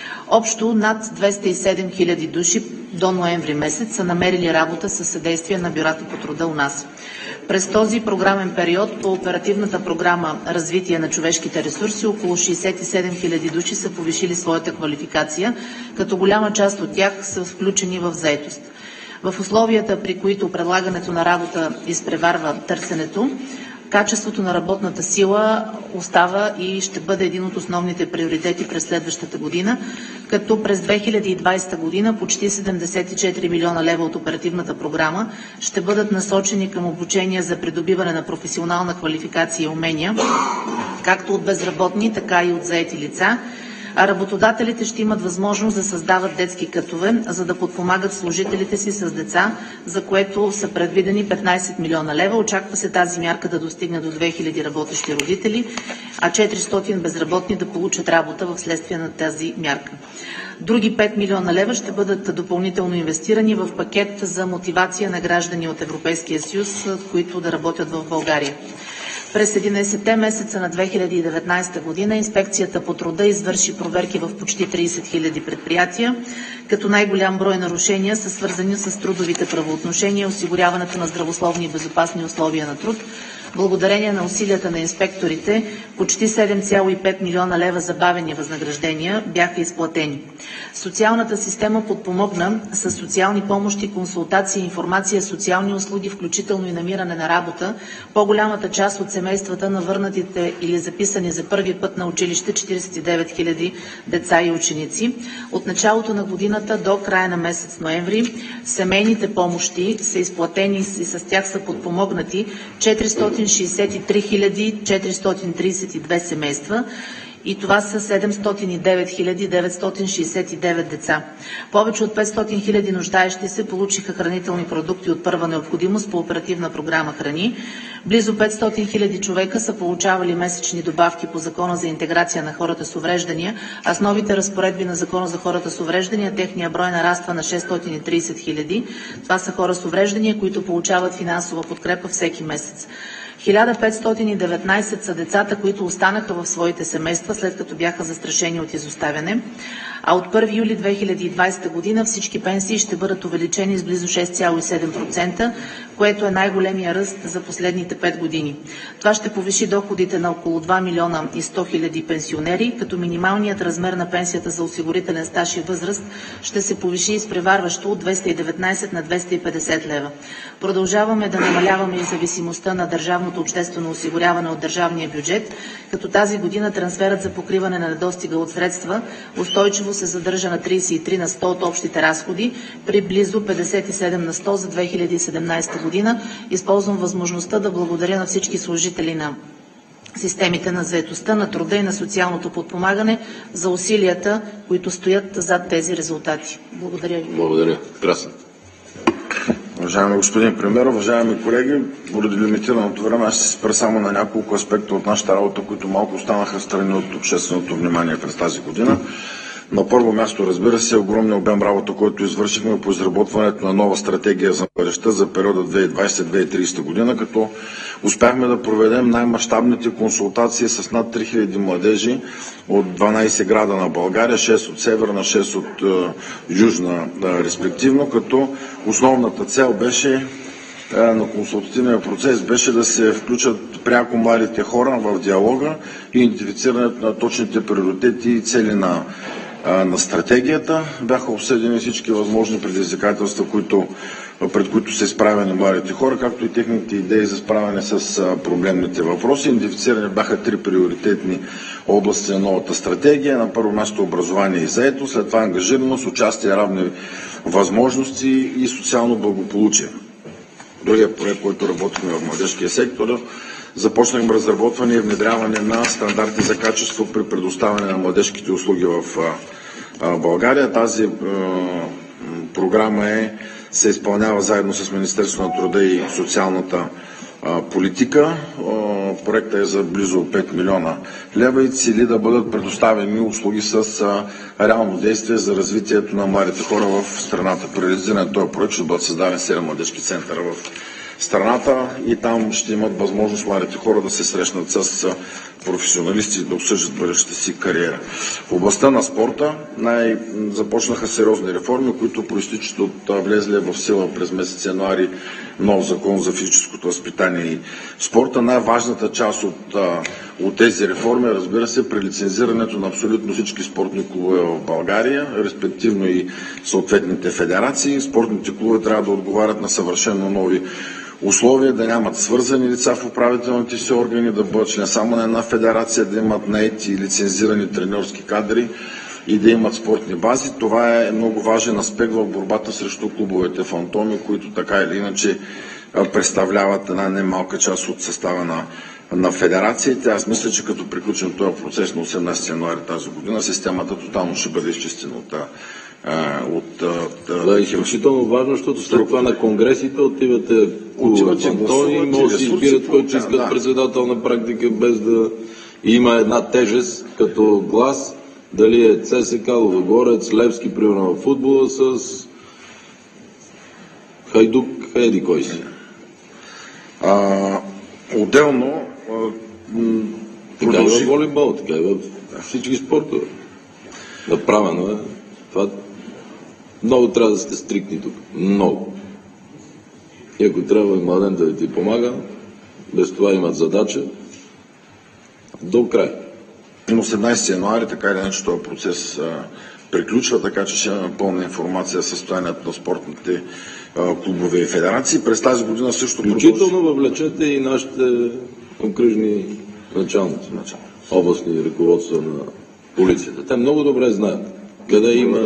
Общо над 207 000 души до ноември месец са намерили работа със съдействие на бюрата по труда у нас. През този програмен период по оперативната програма Развитие на човешките ресурси около 67 000 души са повишили своята квалификация, като голяма част от тях са включени в заетост. В условията, при които предлагането на работа изпреварва търсенето, качеството на работната сила остава и ще бъде един от основните приоритети през следващата година, като през 2020 година почти 74 милиона лева от оперативната програма ще бъдат насочени към обучение за придобиване на професионална квалификация и умения, както от безработни, така и от заети лица, а работодателите ще имат възможност да създават детски кътове, за да подпомагат служителите си с деца, за което са предвидени 15 милиона лева. Очаква се тази мярка да достигне до 2000 работещи родители, а 400 безработни да получат работа в следствие на тази мярка. Други 5 милиона лева ще бъдат допълнително инвестирани в пакет за мотивация на граждани от Европейския съюз, които да работят в България. През 11-те месеца на 2019 година Инспекцията по труда извърши проверки в почти 30 000 предприятия, като най-голям брой нарушения са свързани с трудовите правоотношения и осигуряването на здравословни и безопасни условия на труд. Благодарение на усилията на инспекторите, почти 7,5 милиона лева забавени възнаграждения бяха изплатени. Социалната система подпомогна с социални помощи, консултации, информация, социални услуги, включително и намиране на работа, по-голямата част от семействата на върнатите или записани за първи път на училище 49 000 деца и ученици. От началото на годината до края на месец ноември семейните помощи са изплатени и с тях са подпомогнати 400 963 432 семейства и това са 709 969 деца. Повече от 500 хиляди нуждаещи се получиха хранителни продукти от първа необходимост по оперативна програма Храни. Близо 500 хиляди човека са получавали месечни добавки по Закона за интеграция на хората с увреждания, а с новите разпоредби на Закона за хората с увреждания техния брой нараства на 630 хиляди. Това са хора с увреждания, които получават финансова подкрепа всеки месец. 1519 са децата, които останаха в своите семейства, след като бяха застрашени от изоставяне. А от 1 юли 2020 година всички пенсии ще бъдат увеличени с близо 6,7%, което е най-големия ръст за последните 5 години. Това ще повиши доходите на около 2 милиона и 100 хиляди пенсионери, като минималният размер на пенсията за осигурителен стаж и възраст ще се повиши изпреварващо от 219 на 250 лева. Продължаваме да намаляваме и зависимостта на държавното обществено осигуряване от държавния бюджет, като тази година трансферът за покриване на недостига от средства устойчиво се задържа на 33 на 100 от общите разходи при близо 57 на 100 за 2017 година. Използвам възможността да благодаря на всички служители на системите на заетостта, на труда и на социалното подпомагане за усилията, които стоят зад тези резултати. Благодаря ви. Благодаря. Красен. Уважаеми господин премиер, уважаеми колеги, поради лимитираното време аз ще се спра само на няколко аспекта от нашата работа, които малко останаха страни от общественото внимание през тази година. На първо място, разбира се, огромния обем работа, който извършихме по изработването на нова стратегия за младежта за периода 2020-2030 година, като успяхме да проведем най-мащабните консултации с над 3000 младежи от 12 града на България, 6 от Северна, 6 от Южна респективно, като основната цел беше на консултативния процес беше да се включат пряко младите хора в диалога и идентифицирането на точните приоритети и цели на стратегията. Бяха обсъдени всички възможни предизвикателства, пред които са изправени младите хора, както и техните идеи за справяне с проблемните въпроси. Идентифицирани бяха 3 приоритетни области на новата стратегия. На първо място образование и заетост, след това ангажираност, участие, равни възможности и социално благополучие. Другия проект, който работихме в младежкия сектор, започнахме разработване и внедряване на стандарти за качество при предоставяне на младежките услуги в България. Тази програма се изпълнява заедно с Министерството на труда и социалната политика. Проектът е за близо 5 милиона лева и цели да бъдат предоставени услуги с реално действие за развитието на младите хора в страната. При реализиране на този проект ще бъдат създадени 7 младежки центъра в страната и там ще имат възможност младите хора да се срещнат с професионалисти и да обсъждат бъдещата си кариера. В областта на спорта започнаха сериозни реформи, които проистичат от влезлия в сила през месец януари нов закон за физическото възпитание и спорта. Най-важната част от тези реформи, разбира се, при лицензирането на абсолютно всички спортни клубове в България, респективно и съответните федерации. Спортните клубове трябва да отговарят на съвършено нови условия, да нямат свързани лица в управителните си органи, да бъдат член само на една федерация, да имат наети и лицензирани треньорски кадри и да имат спортни бази. Това е много важен аспект в борбата срещу клубовете фантоми, които така или иначе представляват една немалка част от състава на федерациите. Аз мисля, че като приключим този процес на 18 януари тази година, системата тотално ще бъде изчистена Да, изключително важно, защото след това на конгресите отивате фантоми и може да си избират който искат председател на практика, без да има една тежест като глас, дали е ЦСК, Лудогорец, Левски, примерно в футбола с Хайдук, еди кой си. Отделно така и във волейбол, така и във всички спортове. Направено е. Това много трябва да сте стриктни тук. Много. И ако трябва и младен да ти помага, без това имат задача до край. На 18 януари, така или иначе, този процес приключва, така че ще имаме пълна информация за състоянието на спортните клубове и федерации. През тази година също включително въвлечете и нашите окръжни началници, областни ръководства на полицията. Те много добре знаят къде има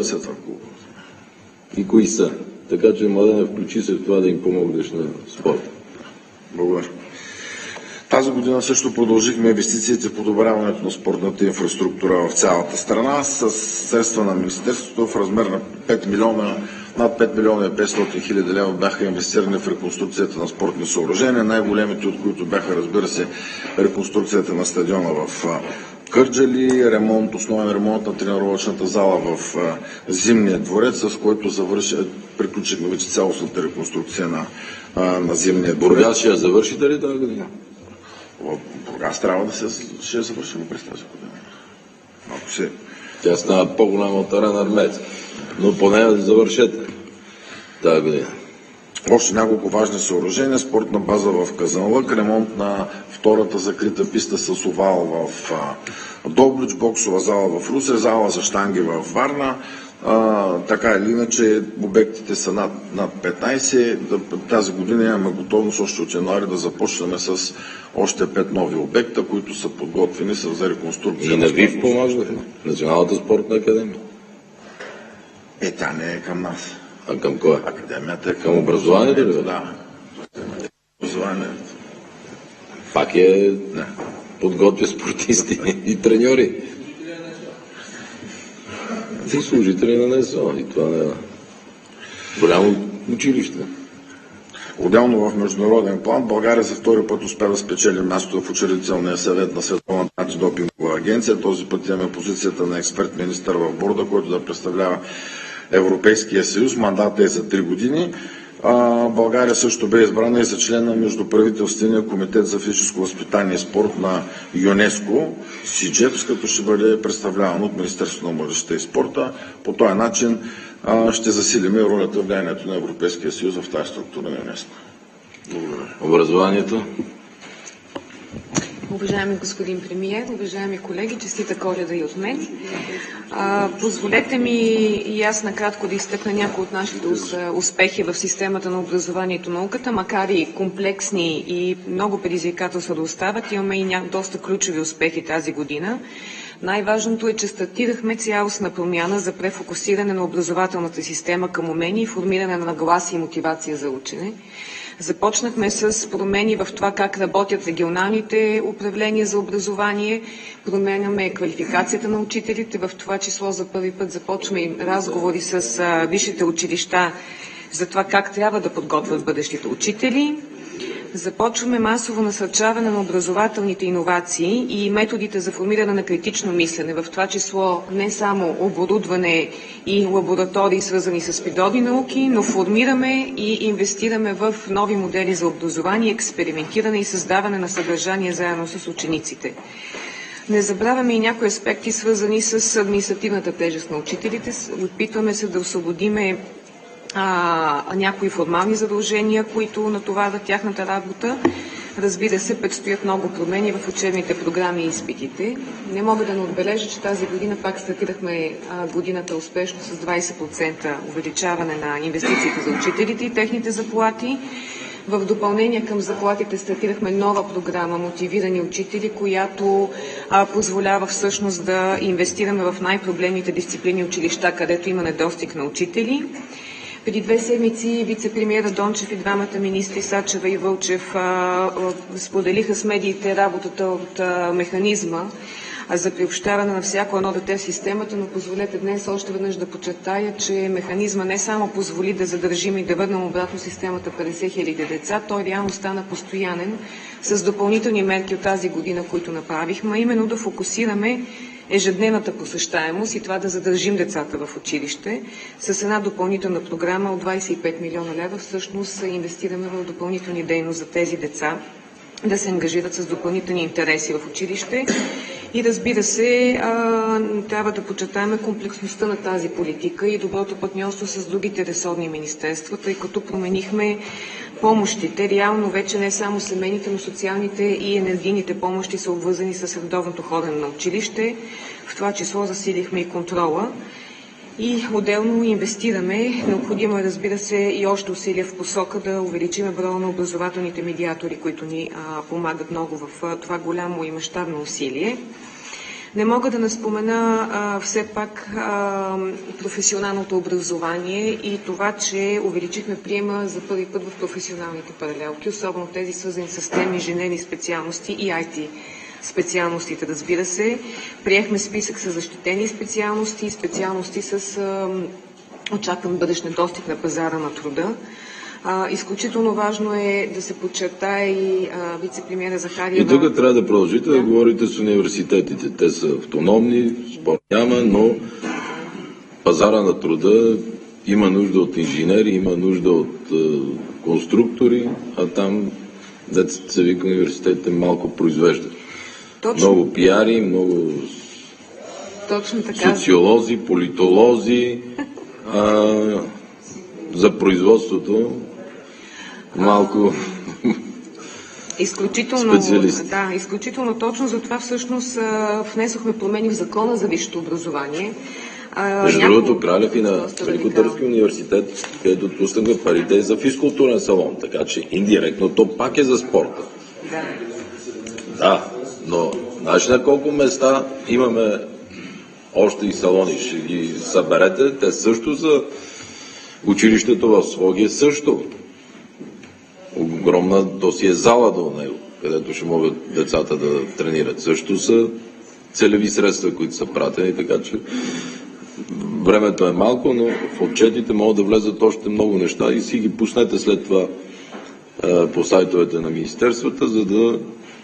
и кои са. Така че, Младене, включи се в това да им помогнеш на спорта. Благодаря. Тази година също продължихме инвестициите в подобряването на спортната инфраструктура в цялата страна с средства на Министерството в размер на 5 милиона, над 5 милиона и 500 хиляди лева бяха инвестирани в реконструкцията на спортни съоръжения, най-големите от които бяха, разбира се, реконструкцията на стадиона в Кърджали, основен ремонт на тренировъчната зала в Зимния дворец, с който приключихме вече цялостната реконструкция на Зимния дворец. Бургас ще я завършите ли тази година? Бургас трябва ще я завършим през тази година. Тя става по-голяма от Арена Армеец, но поне да завършете тази година. Още няколко важни съоръжения. Спортна база в Казанлък, ремонт на втората закрита писта с овал в Добрич, боксова зала в Русе, зала за щанги в Варна. Така или иначе, обектите са над 15. Тази година имаме готовност още от януари да започнем с още 5 нови обекта, които са подготвени за реконструкция. И на ВИВ помагахме. Националната спортна академия. Тя не е към нас. А към кой? Академията е към образованието ли? Да. Образованието. Пак подготвя спортисти и треньори. И служители на НСО. И това не е голямо училище. Отделно в международен план България за втори път успя да спечели място в учредителния съвет на Световната антидопингова агенция. Този път имаме позицията на експерт-министър в борда, който да представлява Европейския съюз. Мандата е за 3 години. България също бе избрана и за член на Междуправителствения комитет за физическо възпитание и спорт на ЮНЕСКО, СИДЖЕПС, като ще бъде представляван от Министерството на младежта и спорта. По този начин ще засилим ролята и влиянието на Европейския съюз в тази структура на ЮНЕСКО. Благодаря. Образованието. Уважаеми господин премиер, уважаеми колеги, честита Коледа и от мен. Позволете ми и аз накратко да изтъкна някои от нашите успехи в системата на образованието и науката, макар и комплексни и много предизвикателства да остават. Имаме и доста ключови успехи тази година. Най-важното е, че стартирахме цялостна промяна за префокусиране на образователната система към умения и формиране на нагласа и мотивация за учене. Започнахме с промени в това как работят регионалните управления за образование, променяме квалификацията на учителите, в това число за първи път започваме разговори с висшите училища за това как трябва да подготвят бъдещите учители. Започваме масово насърчаване на образователните иновации и методите за формиране на критично мислене, в това число не само оборудване и лаборатории, свързани с природни науки, но формираме и инвестираме в нови модели за образование, експериментиране и създаване на съдържание заедно с учениците. Не забравяме и някои аспекти, свързани с административната тежест на учителите. Опитваме се да освободиме някои формални задължения, които натоварват тяхната работа. Разбира се, предстоят много промени в учебните програми и изпитите. Не мога да не отбележа, че тази година пак стартирахме годината успешно с 20% увеличаване на инвестициите за учителите и техните заплати. В допълнение към заплатите стартирахме нова програма "Мотивирани учители", която позволява всъщност да инвестираме в най-проблемните дисциплини училища, където има недостиг на учители. Преди 2 седмици вице-премиера Дончев и двамата министри Сачева и Вълчев споделиха с медиите работата от механизма за приобщаване на всяко едно дете в системата, но позволете днес още веднъж да подчертая, че механизма не само позволи да задържим и да върнем обратно системата 50 хиляди деца, той реално стана постоянен с допълнителни мерки от тази година, които направихме, именно да фокусираме ежедневната посещаемост и това да задържим децата в училище. С една допълнителна програма от 25 милиона лева всъщност инвестираме в допълнителни дейности за тези деца, да се ангажират с допълнителни интереси в училище. И разбира се, трябва да подчертаем комплексността на тази политика и доброто партньорство с другите ресорни министерства, тъй като променихме помощите. Реално вече не само семейните, но социалните и енергийните помощи са обвързани с редовното ходене на училище. В това число засилихме и контрола. И отделно инвестираме. Необходимо е, разбира се, и още усилия в посока да увеличим броя на образователните медиатори, които ни помагат много в това голямо и мащабно усилие. Не мога да не спомена все пак професионалното образование и това, че увеличихме приема за първи път в професионалните паралелки, особено тези свързани с STEM, инженерни специалности и IT специалностите, разбира се. Приехме списък с защитени специалности, специалности с очакван бъдещ недостиг на пазара на труда. Изключително важно е да се подчертае и вице-премиера Захариева. И тук трябва да продължите да говорите с университетите. Те са автономни, спор няма, но пазара на труда има нужда от инженери, има нужда от конструктори, а там, дето се вика, университетите малко произвеждат. Точно. Много пиари, много точно така. Социолози, политолози, за производството малко специалисти. Да, изключително точно. Затова всъщност внесохме промени в Закона за висшето образование. Между другото, Кралев и на Великотърски университет, където отпуснахме парите за физкултурен салон, така че индиректно то пак е за спорта. Да, но знаеш на колко места имаме още и салони? Ще ги съберете, те също за училището в Своге също. Огромна досие зала до него, където ще могат децата да тренират. Също са целеви средства, които са пратени, така че времето е малко, но в отчетите могат да влезат още много неща и си ги пуснете след това по сайтовете на министерствата, за да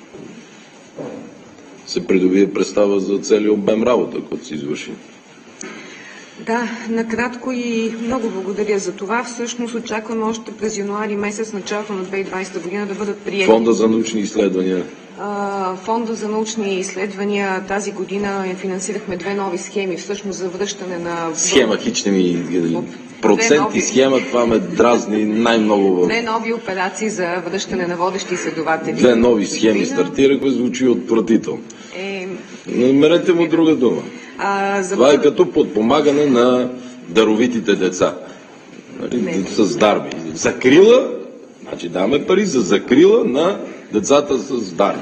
се придобие представа за целия обем работа, който се извърши. Да, накратко и много благодаря за това. Всъщност очакваме още през януари месец, началото на 2020 година да бъдат приети. Фонда за научни изследвания. Фонда за научни изследвания тази година финансирахме 2 нови схеми, всъщност за връщане на... Схема, хичне ми проценти схема, това ме дразни най-много. 2 нови операции за връщане на водещи изследователи. 2 нови схеми стартирахме, звучи отвратително. Намерете му друга дума. Това е като подпомагане на даровитите деца. С дарби. Закрила, значи даваме пари за закрила на децата с дарби.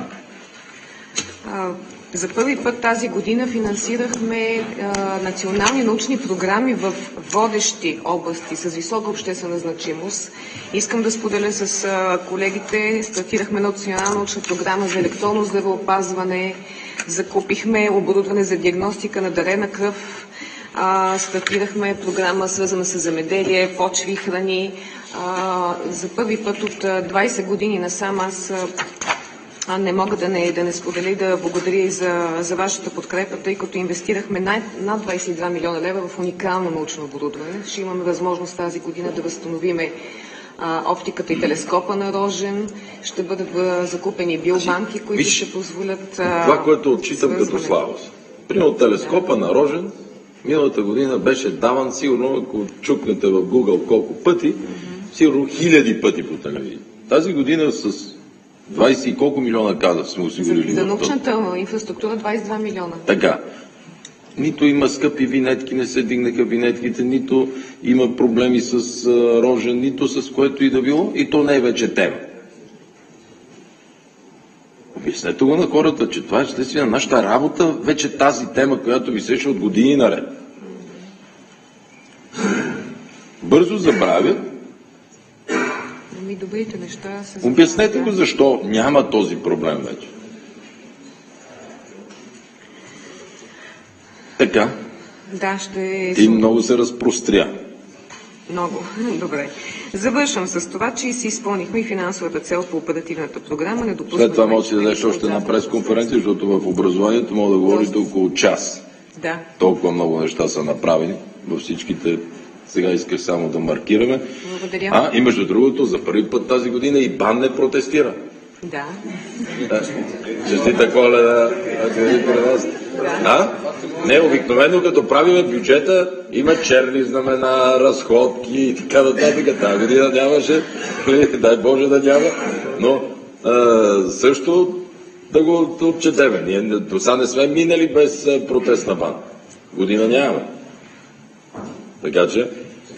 За първи път тази година финансирахме национални научни програми в водещи области с висока обществена значимост. Искам да споделя с колегите, стартирахме национална научна програма за електронно здравеопазване, закупихме оборудване за диагностика на дарена кръв, стартирахме програма свързана с земеделие, почви и храни. За първи път от 20 години насам аз не мога да не споделя и да благодаря и за вашата подкрепа, тъй като инвестирахме над 22 милиона лева в уникално научно оборудване. Ще имаме възможност тази година да възстановиме оптиката и телескопа на Рожен, ще бъдат закупени биобанки, които ще позволят... Това, което отчитам като слабост. Примерно телескопа на Рожен миналата година беше даван сигурно, ако чукнете в Google колко пъти, сигурно 1000 пъти по телевизия. Тази година с 20 и колко милиона каза сме осигурили. За научната инфраструктура 22 милиона. Така. Нито има скъпи винетки, не се дигнаха винетките, нито има проблеми с Рожен, нито с което и да било, и то не е вече тема. Обяснете го на хората, че това е следствие на нашата работа, вече тази тема, която ви среща от години наред. Бързо забравят. Добрите неща се... Обяснете го защо няма този проблем вече. Така. Да, ще... И много се разпростря. Много. Добре. Завършвам с това, че си изпълнихме и финансовата цел по оперативната програма. След това може да дадеш още една пресконференция, защото в образованието мога да говорите около час. Да. Толкова много неща са направени във всичките. Сега исках само да маркираме. Благодаря. И между другото, за първи път тази година и БАН не протестира. Да. Честита Коледа. Не, обикновено като правиме бюджета, има черни знамена, разходки и така нататък. Тази година нямаше, дай Боже да няма, но също да го отчетеме. Ние до сега не сме минали без протест на БАН. Година нямаме. Така че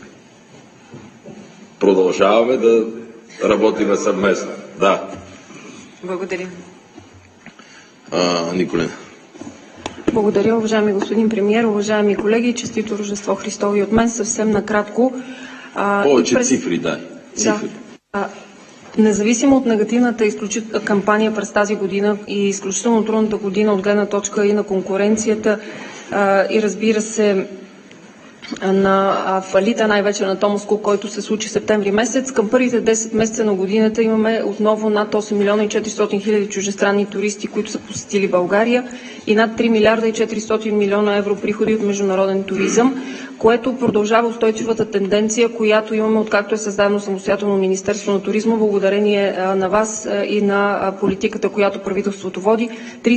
продължаваме да работиме съвместно. Да. Благодаря. Николина. Благодаря, уважаеми господин премиер, уважаеми колеги, честито Рождество Христово и от мен. Съвсем накратко. Повече цифри, дай. Цифри. Да. Независимо от негативната кампания през тази година и изключително трудната година от гледна точка и на конкуренцията и разбира се на фалита, най-вече на Томас Кук, който се случи септември месец. Към първите 10 месеца на годината имаме отново над 8 милиона и 400 хиляди чуждестранни туристи, които са посетили България и над 3 милиарда и 400 милиона евро приходи от международен туризъм, което продължава устойчивата тенденция, която имаме откакто е създадено самостоятелно Министерство на туризма, благодарение на вас и на политиката, която правителството води.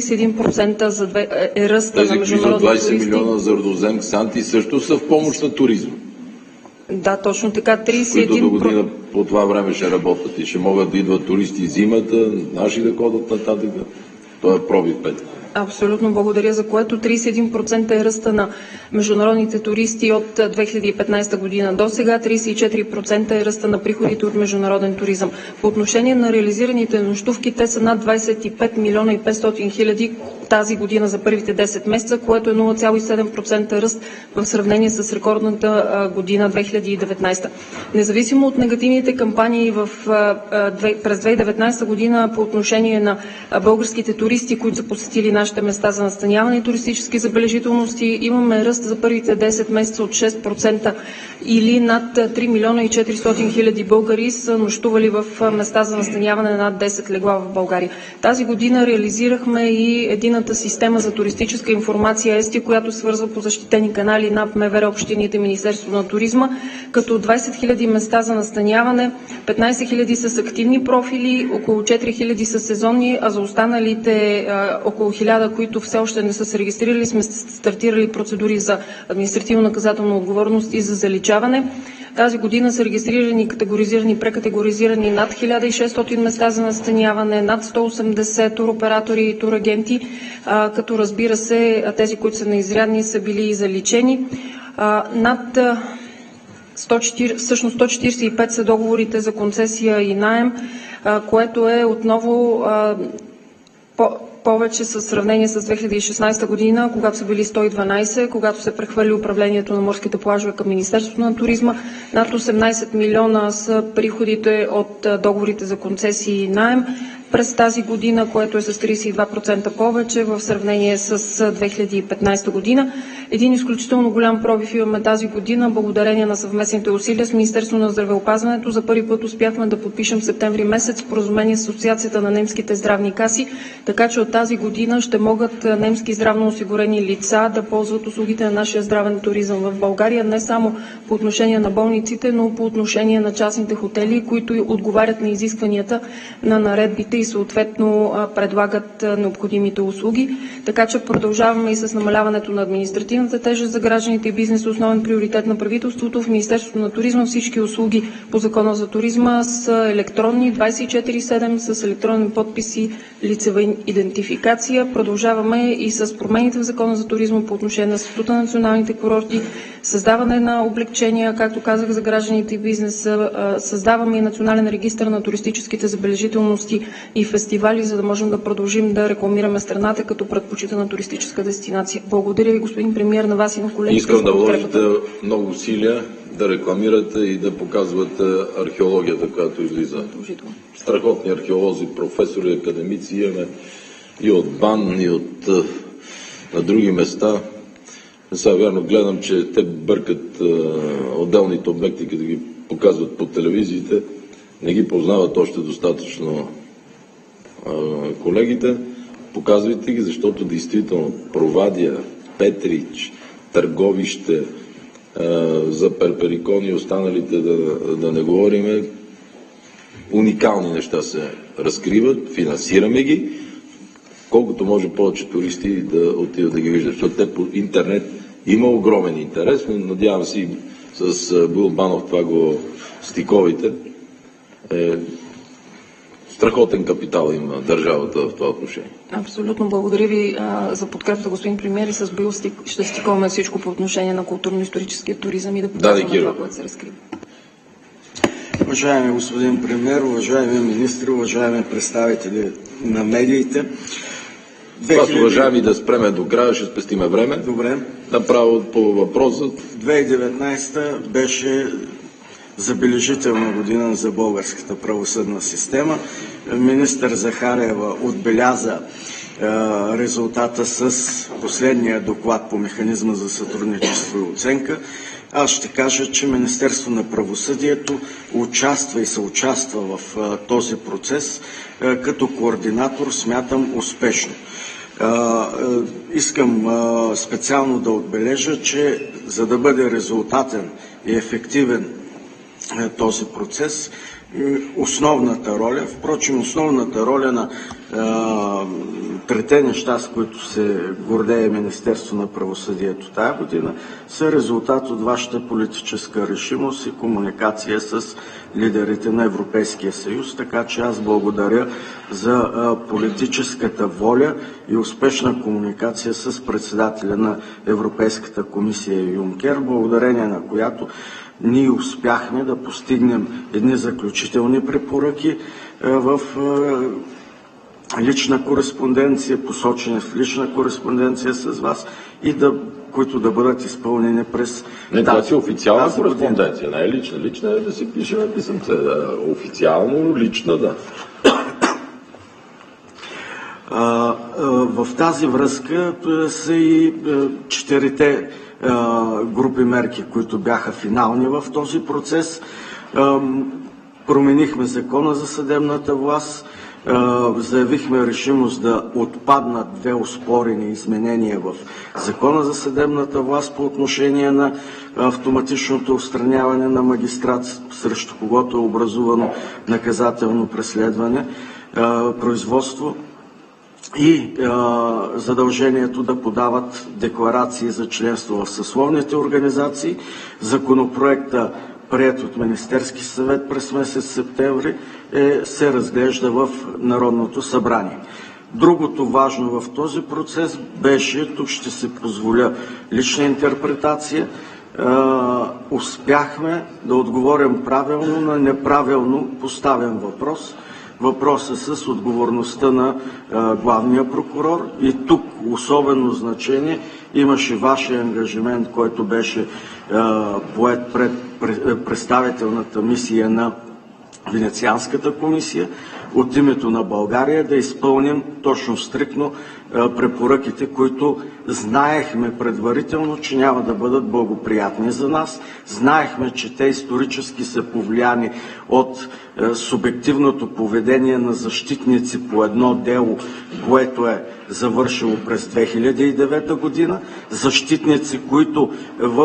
31% е ръста на международни туристи. Тези 20 милиона за Родозем Ксанти също са в помощ на туризма. Да, точно така. 31%. Които до година по това време ще работят и ще могат да идват туристи зимата, наши да ходят нататък. Това е пробив 5. Абсолютно благодаря, за което 31% е ръста на международните туристи от 2015 година до сега, 34% е ръста на приходите от международен туризъм. По отношение на реализираните нощувки, те са над 25 милиона и 500 хиляди тази година за първите 10 месеца, което е 0,7% ръст в сравнение с рекордната година 2019. Независимо от негативните кампании през 2019 година по отношение на българските туристи, които са посетили нашите места за настаняване и туристически забележителности, имаме ръст за първите 10 месеца от 6% или над 3 милиона и 400 хиляди българи са нощували в места за настаняване над 10 легла в България. Тази година реализирахме и едината система за туристическа информация ЕСТИ, която свързва по защитени канали НАП, МВР, общините, Министерство на туризма, като 20 хиляди места за настаняване, 15 хиляди с активни профили, около 4 хиляди са сезонни, а за останалите около 1000, които все още не са се регистрирали, сме стартирали процедури за административно-наказателна отговорност и за заличаване. Тази година са регистрирани, категоризирани, прекатегоризирани над 1600 места за настаняване, над 180 туроператори и турагенти, като разбира се, тези, които са неизрядни, са били и заличени. Над 145 са договорите за концесия и наем, което е отново повече със сравнение с 2016 година, когато са били 112, когато се прехвърли управлението на морските плажове към Министерството на туризма. Над 18 милиона са приходите от договорите за концесии и наем през тази година, което е с 32% повече в сравнение с 2015 година. Един изключително голям пробив имаме тази година, благодарение на съвместните усилия с Министерството на здравеопазването. За първи път успяхме да подпишем в септември месец споразумение с Асоциацията на немските здравни каси, така че от тази година ще могат немски здравно осигурени лица да ползват услугите на нашия здравен туризъм в България, не само по отношение на болниците, но по отношение на частните хотели, които отговарят на изискванията на наредбите и съответно предлагат необходимите услуги. Така че продължаваме и с намаляването на административната тежест за гражданите и бизнес, основен приоритет на правителството. В Министерството на туризма всички услуги по Закона за туризма са електронни, 24/7 с електронен подпис и лицева идентификация. Продължаваме и с промените в Закона за туризма по отношение на статута на националните курорти, създаване на облекчения, както казах, за гражданите и бизнеса. Създаваме и национален регистър на туристическите забележителности и фестивали, за да можем да продължим да рекламираме страната като предпочитана туристическа дестинация. Благодаря ви, господин премиер, на вас и на колегите. Искам да вложите много усилия да рекламирате и да показвате археологията, която излиза. Страхотни археолози, професори, академици имаме и от БАН, и от на други места. Сега вярно гледам, че те бъркат отделните обекти, като ги показват по телевизиите. Не ги познават още достатъчно колегите. Показвайте ги, защото действително Провадия, Петрич, Търговище, за Перперикон и останалите да не говориме, уникални неща се разкриват, финансираме ги, колкото може повече туристи да отидат да ги виждат, защото те по интернет има огромен интерес, но надявам се и с Боил Банов това го стиковите. Страхотен капитал има държавата в това отношение. Абсолютно. Благодаря ви за подкрепата, господин премиер, и с Боил ще стиковаме всичко по отношение на културно-историческия туризъм и да показваме това, което се разкрива. Уважаеми господин премиер, уважаеми министри, уважаеми представители на медиите, Аз уважавам и да спреме до края, ще спестиме време. Добре. Направо по въпроса. 2019 беше забележителна година за българската правосъдна система. Министър Захариева отбеляза резултата с последния доклад по механизма за сътрудничество и оценка. Аз ще кажа, че Министерство на правосъдието участва и съучаства в този процес като координатор, смятам, успешно. Искам специално да отбележа, че за да бъде резултатен и ефективен този процес, основната роля на трите неща, с които се гордее Министерство на правосъдието тая година, са резултат от вашата политическа решимост и комуникация с лидерите на Европейския съюз. Така че аз благодаря за политическата воля и успешна комуникация с председателя на Европейската комисия Юнкер, благодарение на която ние успяхме да постигнем едни заключителни препоръки в лична кореспонденция, посочени в лична кореспонденция с вас и които да бъдат изпълнени през това си официална кореспонденция, не е лична. Лична е да си пише на писъмце. Официално лична, да. В тази връзка са и четирите групи мерки, които бяха финални в този процес. Променихме закона за съдебната власт, заявихме решимост да отпаднат две оспорени изменения в закона за съдебната власт по отношение на автоматичното отстраняване на магистрат, срещу когото е образувано наказателно преследване, производство, и задължението да подават декларации за членство в съсловните организации. Законопроекта, приет от Министерски съвет през месец септември, се разглежда в Народното събрание. Другото важно в този процес беше, тук ще си позволя лична интерпретация, успяхме да отговорим правилно на неправилно поставен въпрос. Въпроса с отговорността на главния прокурор, и тук особено значение имаше вашия ангажимент, който беше поет пред представителната мисия на Венецианската комисия от името на България да изпълним точно стриктно препоръките, които знаехме предварително, че няма да бъдат благоприятни за нас. Знаехме, че те исторически са повлияни от субективното поведение на защитници по едно дело, което е завършило през 2009 година. Защитници, които в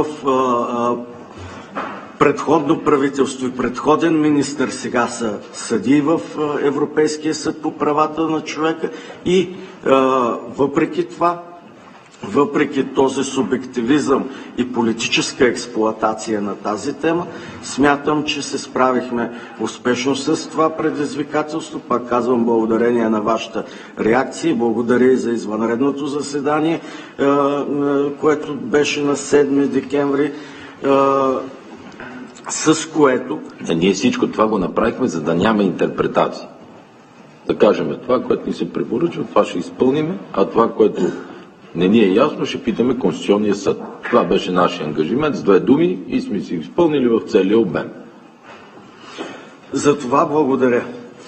предходно правителство и предходен министър сега са съдии в Европейския съд по правата на човека и въпреки това, въпреки този субективизъм и политическа експлоатация на тази тема, смятам, че се справихме успешно с това предизвикателство. Пак казвам, благодарение на вашата реакция, благодаря и за извънредното заседание, което беше на 7 декември, с което... Ние всичко това го направихме, за да няма интерпретации. Да кажем това, което ни се препоръчва, това ще изпълниме, а това, което не ни е ясно, ще питаме Конституционния съд. Това беше нашия ангажимент с две думи и сме си изпълнили в целия обем. За това благодаря.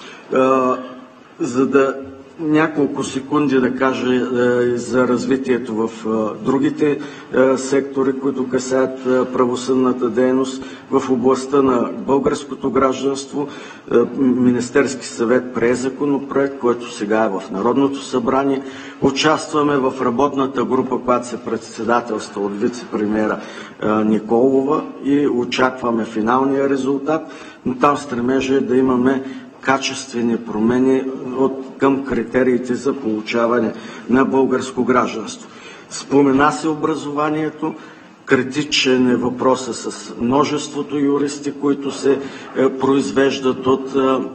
За да няколко секунди да кажа за развитието в другите сектори, които касаят правосъдната дейност. В областта на българското гражданство Министерски съвет прие законопроект, който сега е в Народното събрание. Участваме в работната група, която се председателства от вице-премиера Николова и очакваме финалния резултат, но там стремежа е да имаме качествени промени към критериите за получаване на българско гражданство. Спомена се образованието, критичен е въпроса с множеството юристи, които се произвеждат от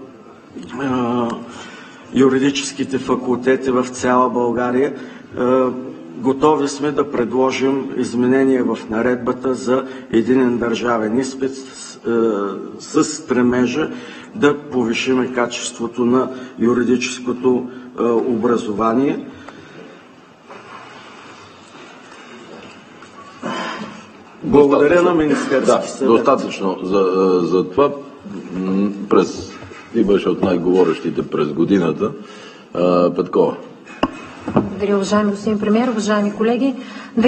юридическите факултети в цяла България. Готови сме да предложим изменения в наредбата за единен държавен изпит с стремежа да повишиме качеството на юридическото образование. Благодаря на Министерския съвет. Достатъчно за това. Ти беше от най-говорещите през годината. Петкова. Благодаря, уважаеми господин премиер, уважаеми колеги.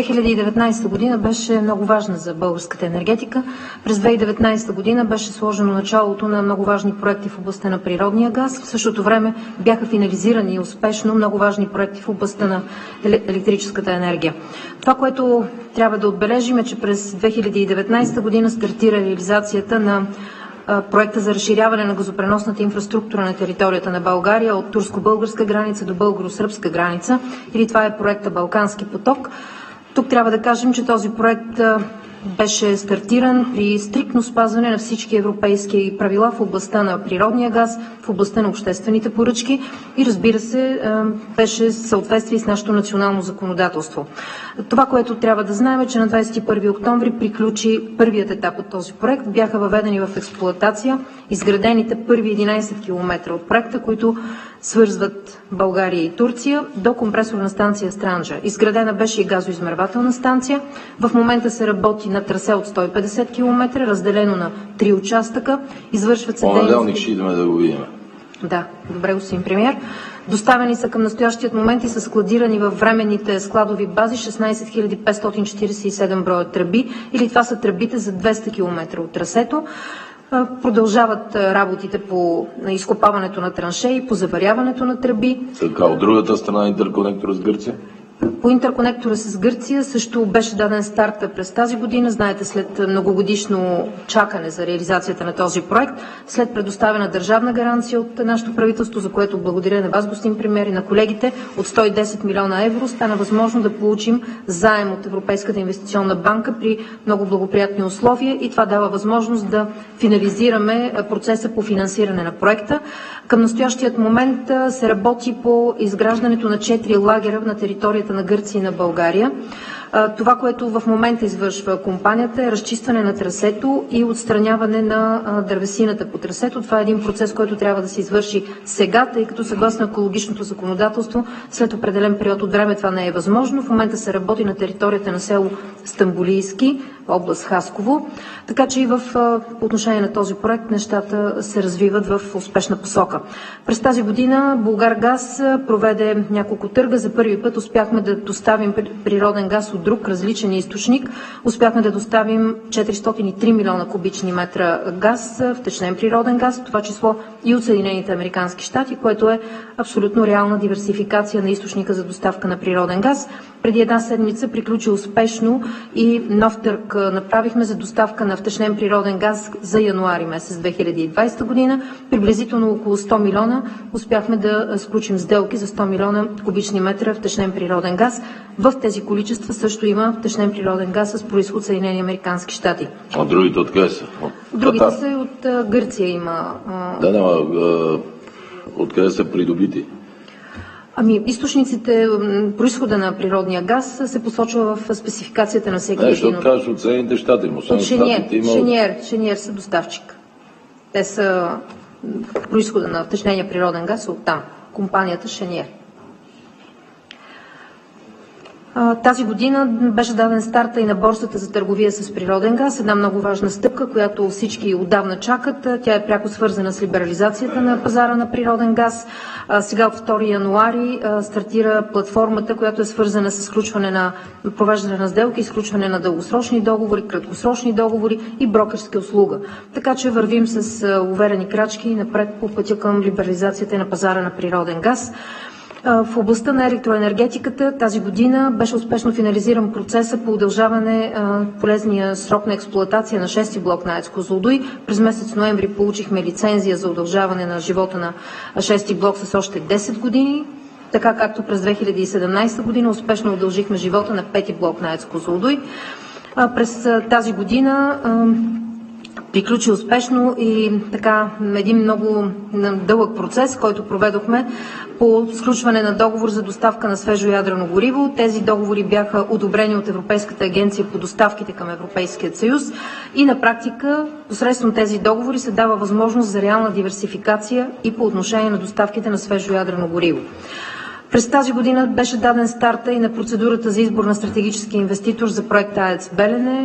2019 година беше много важна за българската енергетика. През 2019 година беше сложено началото на много важни проекти в областта на природния газ. В същото време бяха финализирани успешно много важни проекти в областта на електрическата енергия. Това, което трябва да отбележим е, че през 2019 година стартира реализацията на проекта за разширяване на газопреносната инфраструктура на територията на България от турско-българска граница до българо-сръбска граница, или това е проекта Балкански поток. Тук трябва да кажем, че този проект беше стартиран при стриктно спазване на всички европейски правила в областта на природния газ, в областта на обществените поръчки и, разбира се, беше в съответствие с нашето национално законодателство. Това, което трябва да знаем, е, че на 21 октомври приключи първият етап от този проект. Бяха въведени в експлоатация изградените първи 11 км от проекта, които свързват България и Турция до компресорна станция Странджа. Изградена беше и газоизмервателна станция. В момента се работи на трасе от 150 км, разделено на 3 участъка. Извършват се дейности. Понеделник ще идваме да го видим. Да, добре, господин премиер. Доставени са към настоящият момент и са складирани във временните складови бази 16 547 броя тръби, или това са тръбите за 200 км от трасето. Продължават работите по изкопаването на траншеи, по заваряването на тръби. Така, от другата страна интерконектора с Гърция? По интерконектора с Гърция също беше даден старт през тази година. Знаете, след многогодишно чакане за реализацията на този проект, след предоставена държавна гаранция от нашето правителство, за което благодаря на вас, господин премиер, и на колегите, от 110 милиона евро, стана възможно да получим заем от Европейската инвестиционна банка при много благоприятни условия и това дава възможност да финализираме процеса по финансиране на проекта. Към настоящият момент се работи по изграждането на 4 лагера на територията на Гърция и на България. Това, което в момента извършва компанията, е разчистване на трасето и отстраняване на дървесината по трасето. Това е един процес, който трябва да се извърши сега, тъй като съгласно екологичното законодателство след определен период от време това не е възможно. В момента се работи на територията на село Стамболийски, област Хасково, така че и по отношение на този проект нещата се развиват в успешна посока. През тази година Булгаргаз проведе няколко търга. За първи път успяхме да доставим природен газ от друг различен източник. Успяхме да доставим 403 милиона кубични метра газ, втечнен природен газ, в това число и от Съединените американски щати, което е абсолютно реална диверсификация на източника за доставка на природен газ. Преди една седмица приключи успешно и нов търг направихме за доставка на втечнен природен газ за януари месец 2020 година. Приблизително около 100 милиона успяхме да сключим сделки за 100 милиона кубични метра втечнен природен газ. В тези количества също има втечнен природен газ с произход Съединени американски щати. А другите откъде са? Другите са от Гърция има. Откъде са придобити? Източниците, произхода на природния газ се посочва в спецификацията на всеки един. Защото кажеш от Съединените щати. От Шениер са доставчик. Те са произхода на втечнения природен газ от там. Компанията Шениер. Тази година беше даден старта и на борсата за търговия с природен газ. Една много важна стъпка, която всички отдавна чакат. Тя е пряко свързана с либерализацията на пазара на природен газ. Сега от 2 януари стартира платформата, която е свързана с провеждане на сделки, изключване на дългосрочни договори, краткосрочни договори и брокерска услуга. Така че вървим с уверени крачки напред по пътя към либерализацията на пазара на природен газ. В областта на електроенергетиката тази година беше успешно финализиран процеса по удължаване полезния срок на експлоатация на 6-ти блок на АЕЦ Козлодуй. През месец ноември получихме лицензия за удължаване на живота на 6-ти блок с още 10 години. Така както през 2017 година успешно удължихме живота на 5-ти блок на АЕЦ Козлодуй. През тази година приключи успешно и така един много дълъг процес, който проведохме по сключване на договор за доставка на свежо ядрено гориво. Тези договори бяха одобрени от Европейската агенция по доставките към Европейския съюз и на практика посредством тези договори се дава възможност за реална диверсификация и по отношение на доставките на свежо ядрено гориво. През тази година беше даден старта и на процедурата за избор на стратегически инвеститор за проекта АЕЦ Белене.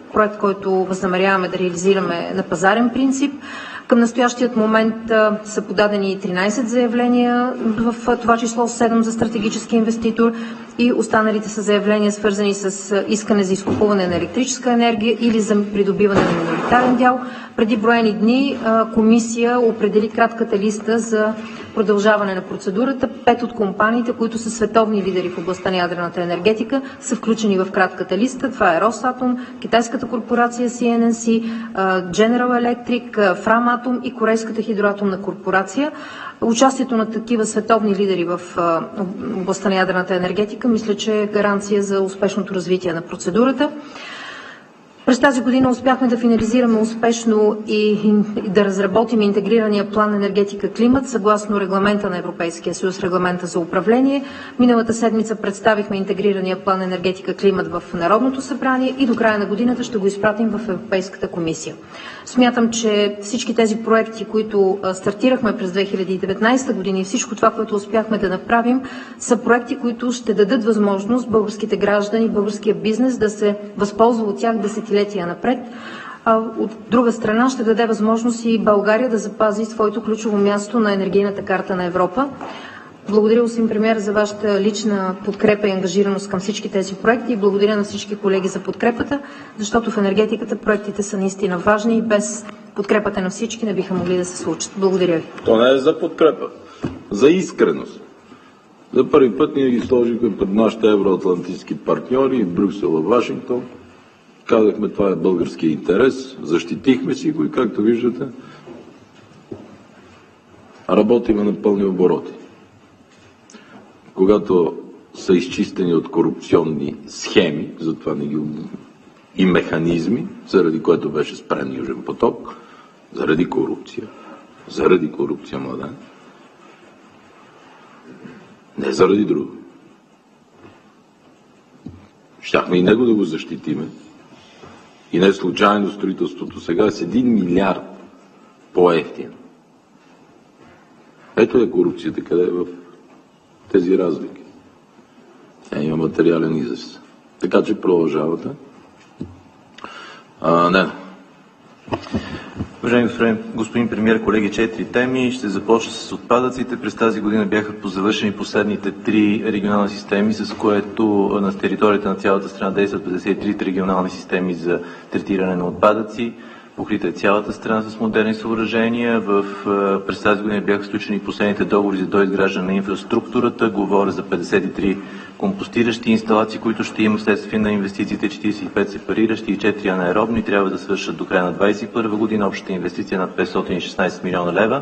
проект, който възнамеряваме да реализираме на пазарен принцип. Към настоящият момент са подадени 13 заявления, в това число 7 за стратегически инвеститор и останалите са заявления, свързани с искане за изкупуване на електрическа енергия или за придобиване на миноритарен дял. Преди броени дни комисия определи кратката листа за продължаване на процедурата. 5 от компаниите, които са световни лидери в областта на ядрената енергетика, са включени в кратката листа. Това е Росатом, китайската корпорация CNNC, General Electric, Фраматом и Корейската хидроатомна корпорация. Участието на такива световни лидери в областта на ядрената енергетика мисля, че е гаранция за успешното развитие на процедурата. През тази година успяхме да финализираме успешно и да разработим интегрирания план енергетика-климат съгласно регламента на Европейския съюз, регламента за управление. Миналата седмица представихме интегрирания план енергетика-климат в Народното събрание и до края на годината ще го изпратим в Европейската комисия. Смятам, че всички тези проекти, които стартирахме през 2019 година и всичко това, което успяхме да направим, са проекти, които ще дадат възможност българските граждани, българския бизнес да се възползва от тях десетилетия напред. От друга страна ще даде възможност и България да запази своето ключово място на енергийната карта на Европа. Благодаря, господин премиер, за вашата лична подкрепа и ангажираност към всички тези проекти и благодаря на всички колеги за подкрепата, защото в енергетиката проектите са наистина важни и без подкрепата на всички не биха могли да се случат. Благодаря ви. То не е за подкрепа, за искреност. За първи път ние ги сложихме пред нашите евроатлантически партньори в Брюксел, в Вашингтон. Казахме, това е българския интерес, защитихме си го и както виждате, работиме на пълни обороти. Когато са изчистени от корупционни схеми, затова не ги и механизми, заради което беше спрен Южен поток, заради корупция, младен. Не заради друго. Щяхме и него да го защитиме. И не случайно строителството сега е с 1 милиард по-евтино. Ето е корупцията, къде е в тези разлики. Тя има материален израз. Така че продължавате. Не. Уважаеми господин премиер, колеги, 4 теми. Ще започна с отпадъците. През тази година бяха завършени последните 3 регионални системи, с което на територията на цялата страна действат 53 регионални системи за третиране на отпадъци. Покрита е цялата страна с модерни съоръжения. През тази година бяха сключени последните договори за доизграждане на инфраструктурата. Говоря за 53 компостиращи инсталации, които ще има вследствие на инвестициите, 45 сепариращи и 4 анаеробни. Трябва да свършат до края на 2021 година. Общата инвестиция над 516 милиона лева.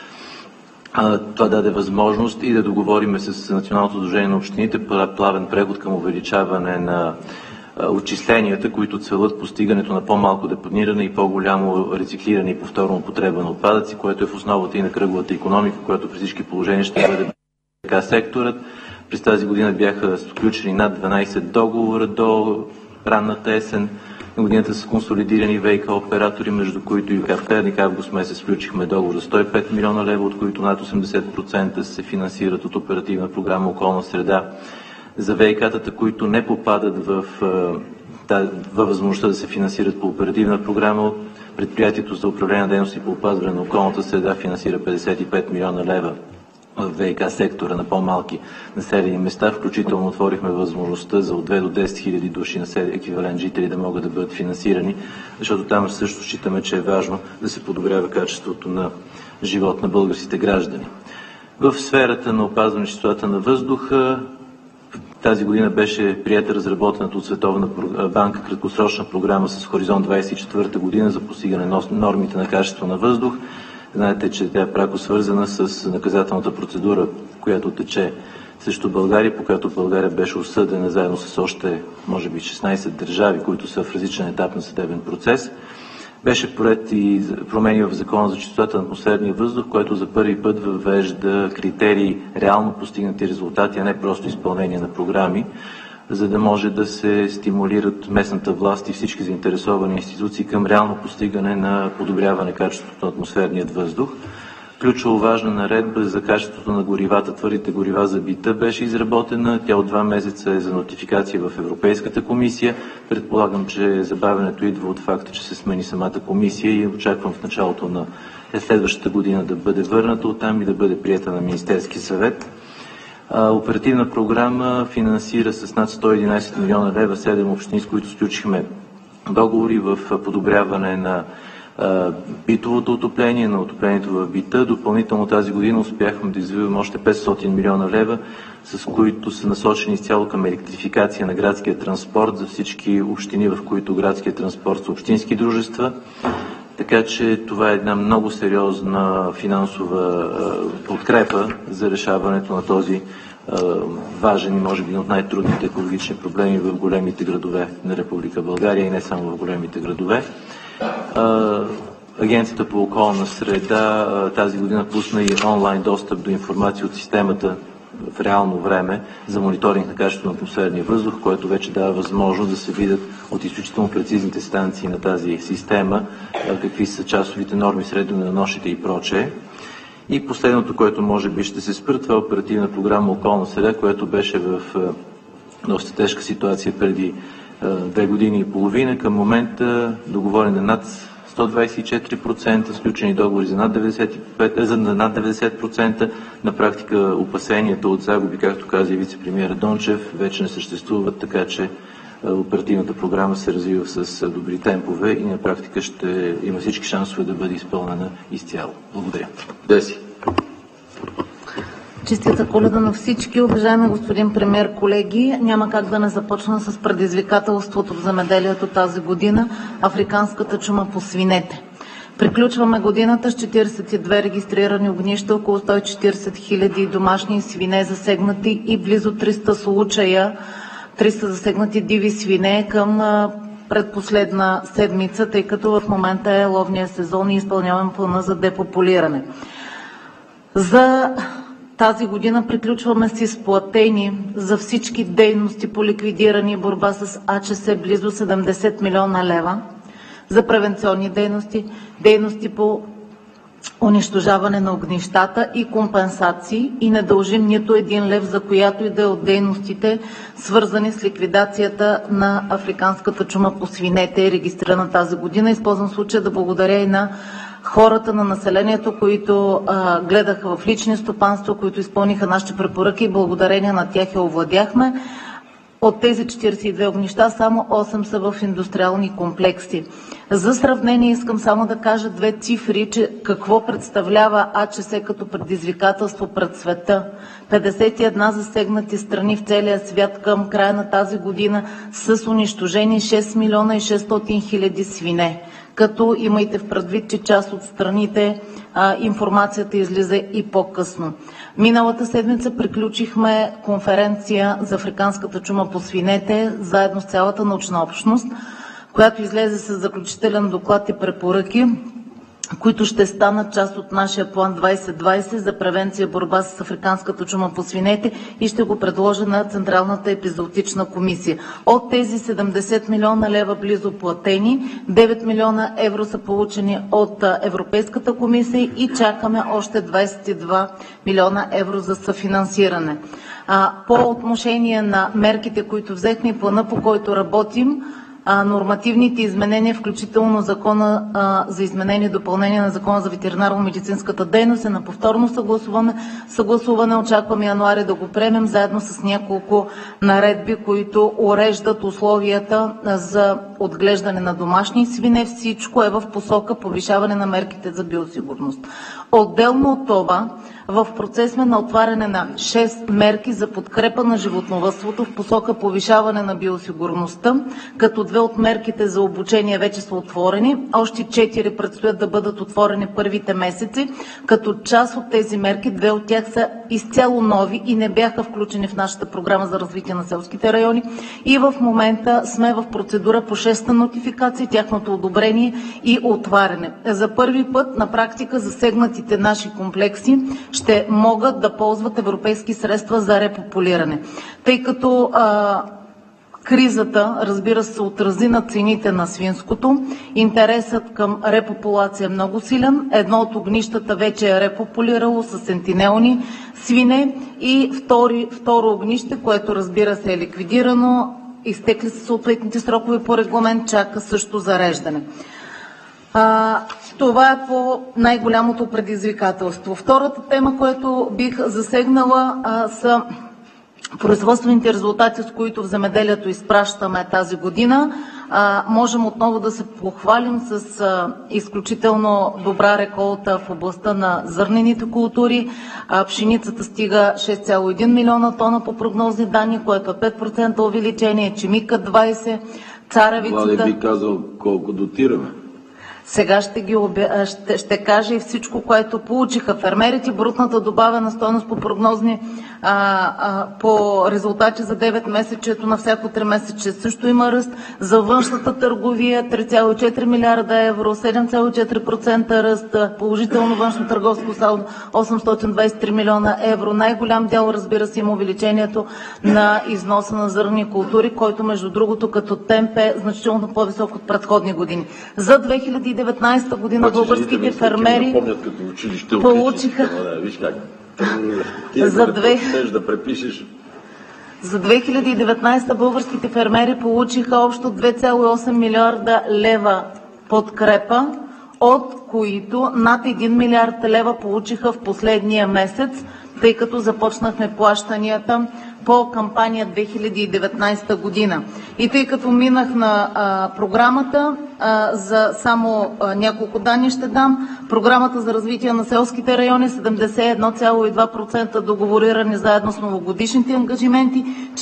Това даде възможност и да договориме с Националното сдружение на общините плавен преход към увеличаване на отчисленията, които целят постигането на по-малко депониране и по-голямо рециклиране и повторно употреба на отпадъци, което е в основата и на кръговата икономика, която при всички положения ще бъде така секторът. През тази година бяха сключени над 12 договора до ранната есен на годината с консолидирани ВиК оператори, между които и в Перник август месец сключихме договор за 105 милиона лева, от които над 80% се финансират от оперативна програма Околна среда. За ВиК-тата, които не попадат във възможността да се финансират по оперативна програма, предприятието за управление на дейности по опазване на околната среда финансира 55 милиона лева в ВиК сектора на по-малки населени места. Включително отворихме възможността за от 2 до 10 хиляди души еквивалент жители да могат да бъдат финансирани, защото там също считаме, че е важно да се подобрява качеството на живот на българските граждани. В сферата на опазване чистотата на въздуха тази година беше приета разработената от Световна банка краткосрочна програма с хоризонт 24 година за постигане на нормите на качество на въздух. Знаете, че тя е пряко свързана с наказателната процедура, която тече срещу България, по която България беше осъдена заедно с още, може би, 16 държави, които са в различен етап на съдебен процес. Беше проект и промени в Закона за чистотата на атмосферния въздух, който за първи път въвежда критерии реално постигнати резултати, а не просто изпълнение на програми, за да може да се стимулират местната власт и всички заинтересовани институции към реално постигане на подобряване качеството на атмосферният въздух. Ключово важна наредба за качеството на горивата, твърдите горива за бита беше изработена. Тя от 2 месеца е за нотификация в Европейската комисия. Предполагам, че забавянето идва от факта, че се смени самата комисия и очаквам в началото на следващата година да бъде върната оттам и да бъде приета на Министерски съвет. Оперативна програма финансира с над 111 милиона лева 7 общини, с които сключихме договори в подобряване на битовото отопление, на отоплението в бита. Допълнително тази година успяхме да извиваме още 500 милиона лева, с които са насочени изцяло към електрификация на градския транспорт за всички общини, в които градския транспорт са общински дружества. Така че това е една много сериозна финансова подкрепа за решаването на този важен и може би от най-трудните екологични проблеми в големите градове на Република България и не само в големите градове. Агенцията по околна среда тази година пусна и онлайн достъп до информация от системата в реално време за мониторинг на качеството на атмосферния въздух, което вече дава възможност да се видят от изключително прецизните станции на тази система какви са часовите норми, средноденонощите и прочее. И последното, което може би ще се спра, това е оперативна програма околна среда, която беше в доста тежка ситуация преди 2 години и половина. Към момента договорен над 124%, сключени договори за над 90%. На практика опасенията от загуби, както каза и вице-премиера Дончев, вече не съществуват, така че оперативната програма се развива с добри темпове и на практика ще има всички шансове да бъде изпълнена изцяло. Благодаря. Деси. Честита Коледа на всички. Уважаеми господин премиер, колеги, няма как да не започна с предизвикателството в земеделието тази година – африканската чума по свинете. Приключваме годината с 42 регистрирани огнища, около 140 хиляди домашни свине засегнати и близо 300 случая, 300 засегнати диви свине към предпоследна седмица, тъй като в момента е ловния сезон и изпълняваме плана за депопулиране. За тази година приключваме с изплатени за всички дейности по ликвидиране и борба с АЧС близо 70 милиона лева, за превенционни дейности, дейности по унищожаване на огнищата и компенсации, и не дължим нито 1 лев за която и да е от дейностите, свързани с ликвидацията на африканската чума по свинете, регистрирана тази година. Използвам случая да благодаря и на хората, на населението, които гледаха в лични стопанства, които изпълниха нашите препоръки и благодарение на тях я овладяхме. От тези 42 огнища само 8 са в индустриални комплекси. За сравнение искам само да кажа 2 цифри, че какво представлява АЧС като предизвикателство пред света. 51 засегнати страни в целия свят към края на тази година с унищожени 6 милиона и 600 хиляди свине. Като имайте в предвид, че част от страните информацията излиза и по-късно. Миналата седмица приключихме конференция за африканската чума по свинете заедно с цялата научна общност, която излезе с заключителен доклад и препоръки, които ще станат част от нашия план 2020 за превенция и борба с африканската чума по свинете и ще го предложа на Централната епизоотична комисия. От тези 70 милиона лева близо платени, 9 милиона евро са получени от Европейската комисия и чакаме още 22 милиона евро за съфинансиране. По отношение на мерките, които взехме и плана, по който работим, нормативните изменения, включително Закона за изменение и допълнение на Закона за ветеринарно-медицинската дейност е на повторно съгласуване. Очакваме януари да го приемем заедно с няколко наредби, които уреждат условията за отглеждане на домашни свине. Всичко е в посока повишаване на мерките за биосигурност. Отделно от това, в процес сме на отваряне на 6 мерки за подкрепа на животновъдството в посока повишаване на биосигурността, като 2 от мерките за обучение вече са отворени, още 4 предстоят да бъдат отворени първите месеци, като част от тези мерки, 2 от тях са изцяло нови и не бяха включени в нашата програма за развитие на селските райони и в момента сме в процедура по 6-та нотификация, тяхното одобрение и отваряне. За първи път на практика засегнатите наши комплекси ще могат да ползват европейски средства за репопулиране. Тъй като Кризата, разбира се, отрази на цените на свинското. Интересът към репопулация е много силен. Едно от огнищата вече е репопулирало с сентинелни свине и второ огнище, което разбира се е ликвидирано, изтекли са съответните срокове по регламент, чака също зареждане. Това е по най-голямото предизвикателство. Втората тема, която бих засегнала, са производствените резултати, с които в земеделието изпращаме тази година. Можем отново да се похвалим с изключително добра реколта в областта на зърнените култури. Пшеницата стига 6,1 милиона тона по прогнозни данни, което е 5% увеличение, ечемика 20%, царевицата... Влади би казал колко дотираме. Сега ще кажа и всичко, което получиха фермерите. Брутната добавена стойност по прогнозни по резултати за 9 месечето на всяко 3 месече също има ръст. За външната търговия 3,4 милиарда евро, 7,4% ръст, положително външно търговско салдо 823 милиона евро. Най-голям дял, разбира се, има увеличението на износа на зърнени култури, който между другото като темп е значително по-висок от предходни години. За 2019 година българските фермери получиха... За 2019 българските фермери получиха общо 2,8 милиарда лева подкрепа, от които над 1 милиард лева получиха в последния месец, тъй като започнахме плащанията по кампания 2019 година. И тъй като минах на програмата, за само няколко данни ще дам. Програмата за развитие на селските райони 71,2% договорирани заедно с новогодишните ангажименти,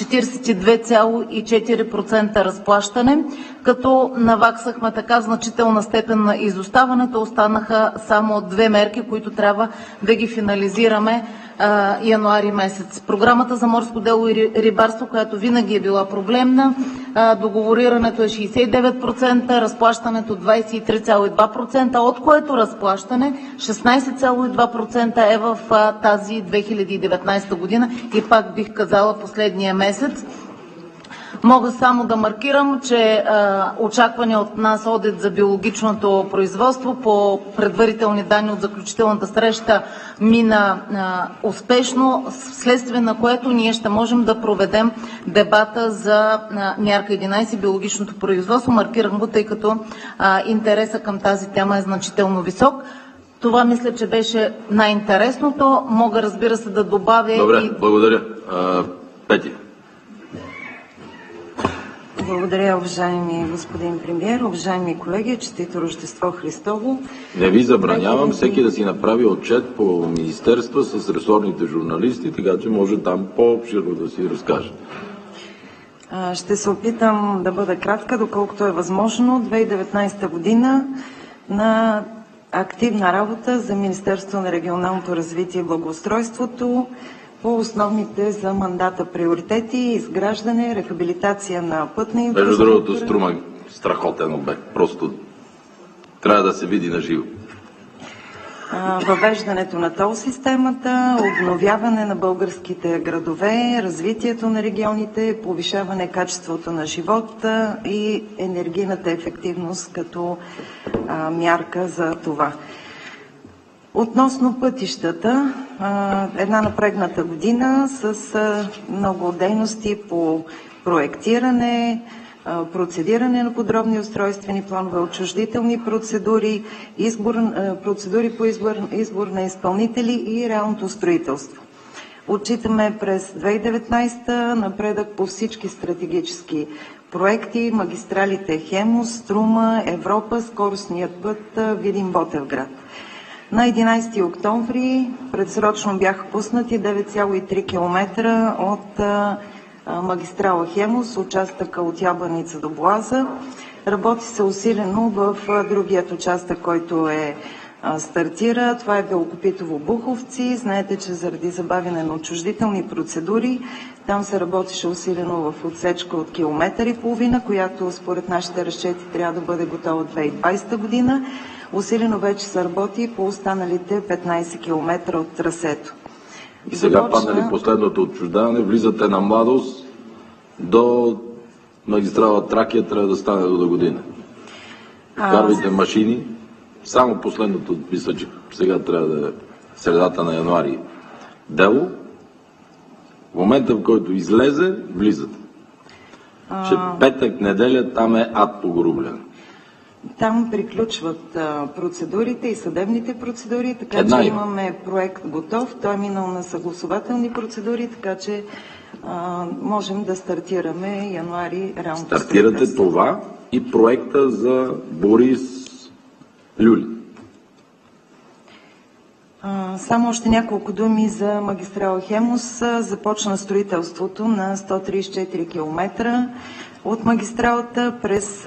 42,4% разплащане, като наваксахме така значителна степен на изоставането. Останаха само 2 мерки, които трябва да ги финализираме януари месец. Програмата за морско дело и рибарство, която винаги е била проблемна, договорирането е 69%, разплащането 23,2%, от което разплащане 16,2% е в тази 2019 година и пак бих казала последния месец. Мога само да маркирам, че очакване от нас одит за биологичното производство по предварителни данни от заключителната среща мина успешно, вследствие на което ние ще можем да проведем дебата за мярка 11 биологичното производство. Маркирам го, тъй като интересът към тази тема е значително висок. Това мисля, че беше най-интересното. Мога, разбира се, да добавя... Добре, благодаря. Пети. Благодаря, уважаеми господин премиер, уважаеми колеги, честито Рождество Христово. Не ви забранявам всеки да си направи отчет по министерства с ресорните журналисти, така че може там по-обширно да си разкаже. Ще се опитам да бъда кратка, доколкото е възможно. 2019 година на активна работа за Министерството на регионалното развитие и благоустройството по основните за мандата приоритети, изграждане, рехабилитация на пътна инфраструктура. Между другото, Струма страхотен обект. Просто трябва да се види на живо. Въвеждането на тол системата, обновяване на българските градове, развитието на регионите, повишаване качеството на живота и енергийната ефективност като мярка за това. Относно пътищата, една напрегната година с много дейности по проектиране, процедиране на подробни устройствени планове, отчуждителни процедури, процедури по избор на изпълнители и реалното строителство. Отчитаме през 2019 напредък по всички стратегически проекти, магистралите Хемус, Струма, Европа, скоростният път Видин-Ботевград. На 11 октомври предсрочно бяха пуснати 9,3 км от магистрала Хемус, участъка от Ябланица до Боаза. Работи се усилено в другият участък, който стартира. Това е Белокопитово-Буховци. Знаете, че заради забавяне на отчуждителни процедури, там се работеше усилено в отсечка от 1,5 км, която според нашите разчети трябва да бъде готова 2020 година. Усилено вече се работи по останалите 15 км от трасето. И сега паднали последното отчуждаване, влизате на Младост до магистрала Тракия трябва да стане до година. Карвайте машини. Само последното, мисля, че сега трябва да е средата на януари дело. В момента, в който излезе, влизат. Че петък, неделя, там е ад по Горубляне. Там приключват процедурите и съдебните процедури, така че имаме проект готов. Той е минал на съгласувателни процедури, така че можем да стартираме януари рано. Стартирате това и проекта за Борис Люлин. Само още няколко думи за магистрала Хемус. Започна строителството на 134 км от магистралата. През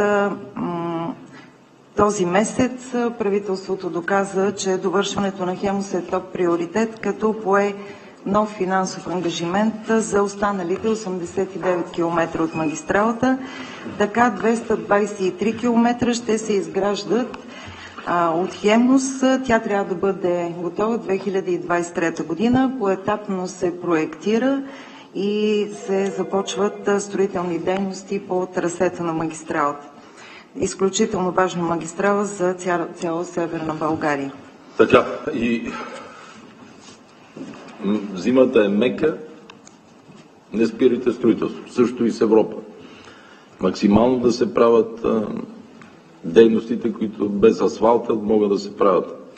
този месец правителството доказа, че довършването на Хемус е топ приоритет, като пое нов финансов ангажимент за останалите 89 км от магистралата. Така 223 км ще се изграждат от Хемус. Тя трябва да бъде готова 2023 година. Поетапно се проектира и се започват строителни дейности по трасета на магистралата. Изключително важна магистрала за цяла Северна България. Така, и зимата е мека, не спирайте строителство. Също и с Европа. Максимално да се правят дейностите, които без асфалта могат да се правят.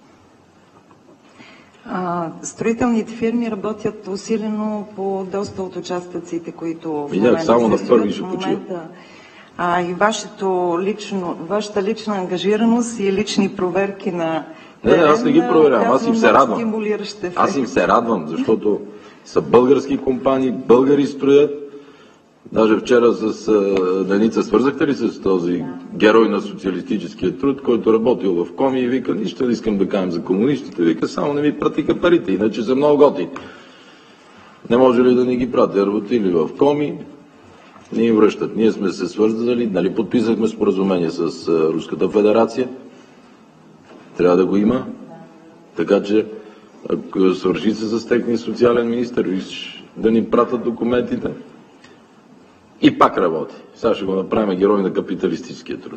Строителните фирми работят усилено по доста от участъците, които в момента само на първи ще почива. И вашата лична ангажираност и лични проверки на аз не ги проверявам, аз им се радвам. Аз им се радвам, защото са български компании, българи строят. Даже вчера с Деница свързахте ли с този герой на социалистическия труд, който работил в Коми и вика, нищо не искам да кажем за комунистите, вика, само не ми пратиха парите, иначе са много готини. Не може ли да ни ги пратят? Работили в Коми, не им връщат. Ние сме се свързали, нали, подписахме споразумение с Руската федерация. Трябва да го има. Така че, ако свърши се с техния социален министър, да ни пратят документите. И пак работи. Сега ще го направим герой на капиталистическия труд.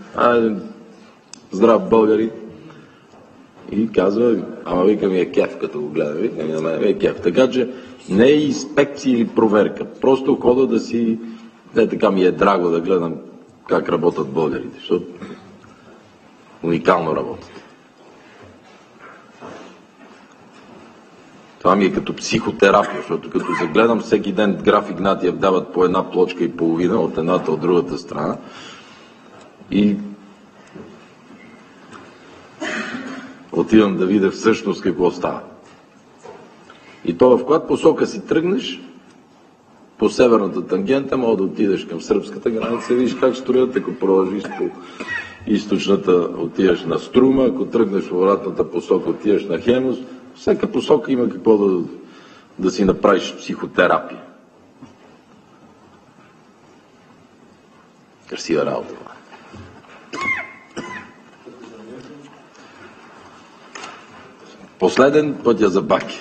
Здрав българи. И казва, ама вика ми е кеф, като го гледам. Вика ми, ама е кеф. Така че не е инспекция или проверка. Просто хода да си... така ми е драго да гледам как работят българите, защото уникално работят. Това ми е като психотерапия, защото като загледам всеки ден Граф Игнатиев дават по една плочка и половина от едната от другата страна и отивам да видя всъщност какво става. И то в която посока си тръгнеш, по северната тангента, мога да отидеш към сръбската граница, видиш как строят, ако продължиш по източната, отидеш на Струма, ако тръгнеш в обратната посока, отидеш на Хемус. Всяка посока има какво да си направиш психотерапия. Красива работа. Последен пътя за Баки.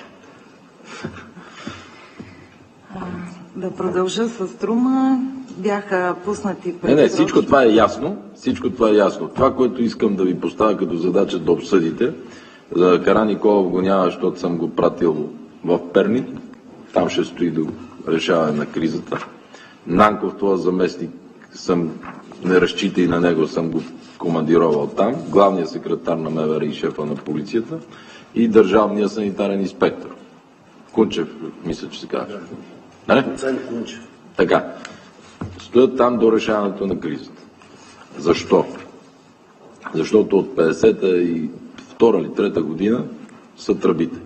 Да продължа с Струма. Бяха пуснати... Не, всичко това е ясно. Всичко това е ясно. Това, което искам да ви поставя като задача да обсъдите, за Караниколов го няма, защото съм го пратил в Перник. Там ще стои до решаване на кризата. Нанков, това заместник, не разчита и на него, съм го командировал там. Главният секретар на МВР и шефа на полицията и държавният санитарен инспектор. Кунчев, мисля, че се казва. Кунчев. Така. Стоят там до решаването на кризата. Защо? Защото от 50-та и втора или трета година са тръбите.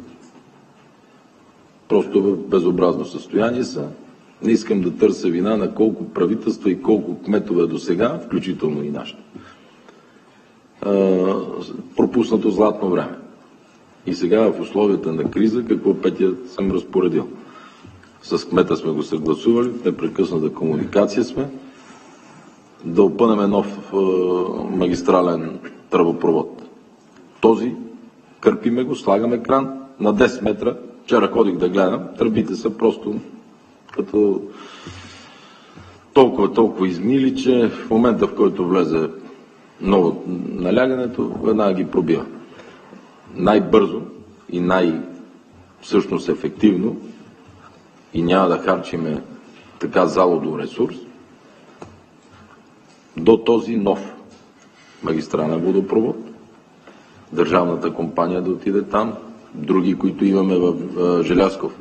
Просто в безобразно състояние са. Не искам да търся вина на колко правителства и колко кметове до сега, включително и нашите. Пропуснато златно време. И сега в условията на криза, какво Петя съм разпоредил. С кмета сме го съгласували, непрекъсната комуникация сме, да опънем нов магистрален тръбопровод. Този, кърпиме го, слагаме кран на 10 метра. Вчера ходих да гледам, тръбите са просто като толкова измили, че в момента, в който влезе ново налягането, веднага ги пробива. Най-бързо и всъщност ефективно и няма да харчиме така залудо ресурс до този нов магистрален водопровод. Държавната компания да отиде там, други, които имаме в Желязков.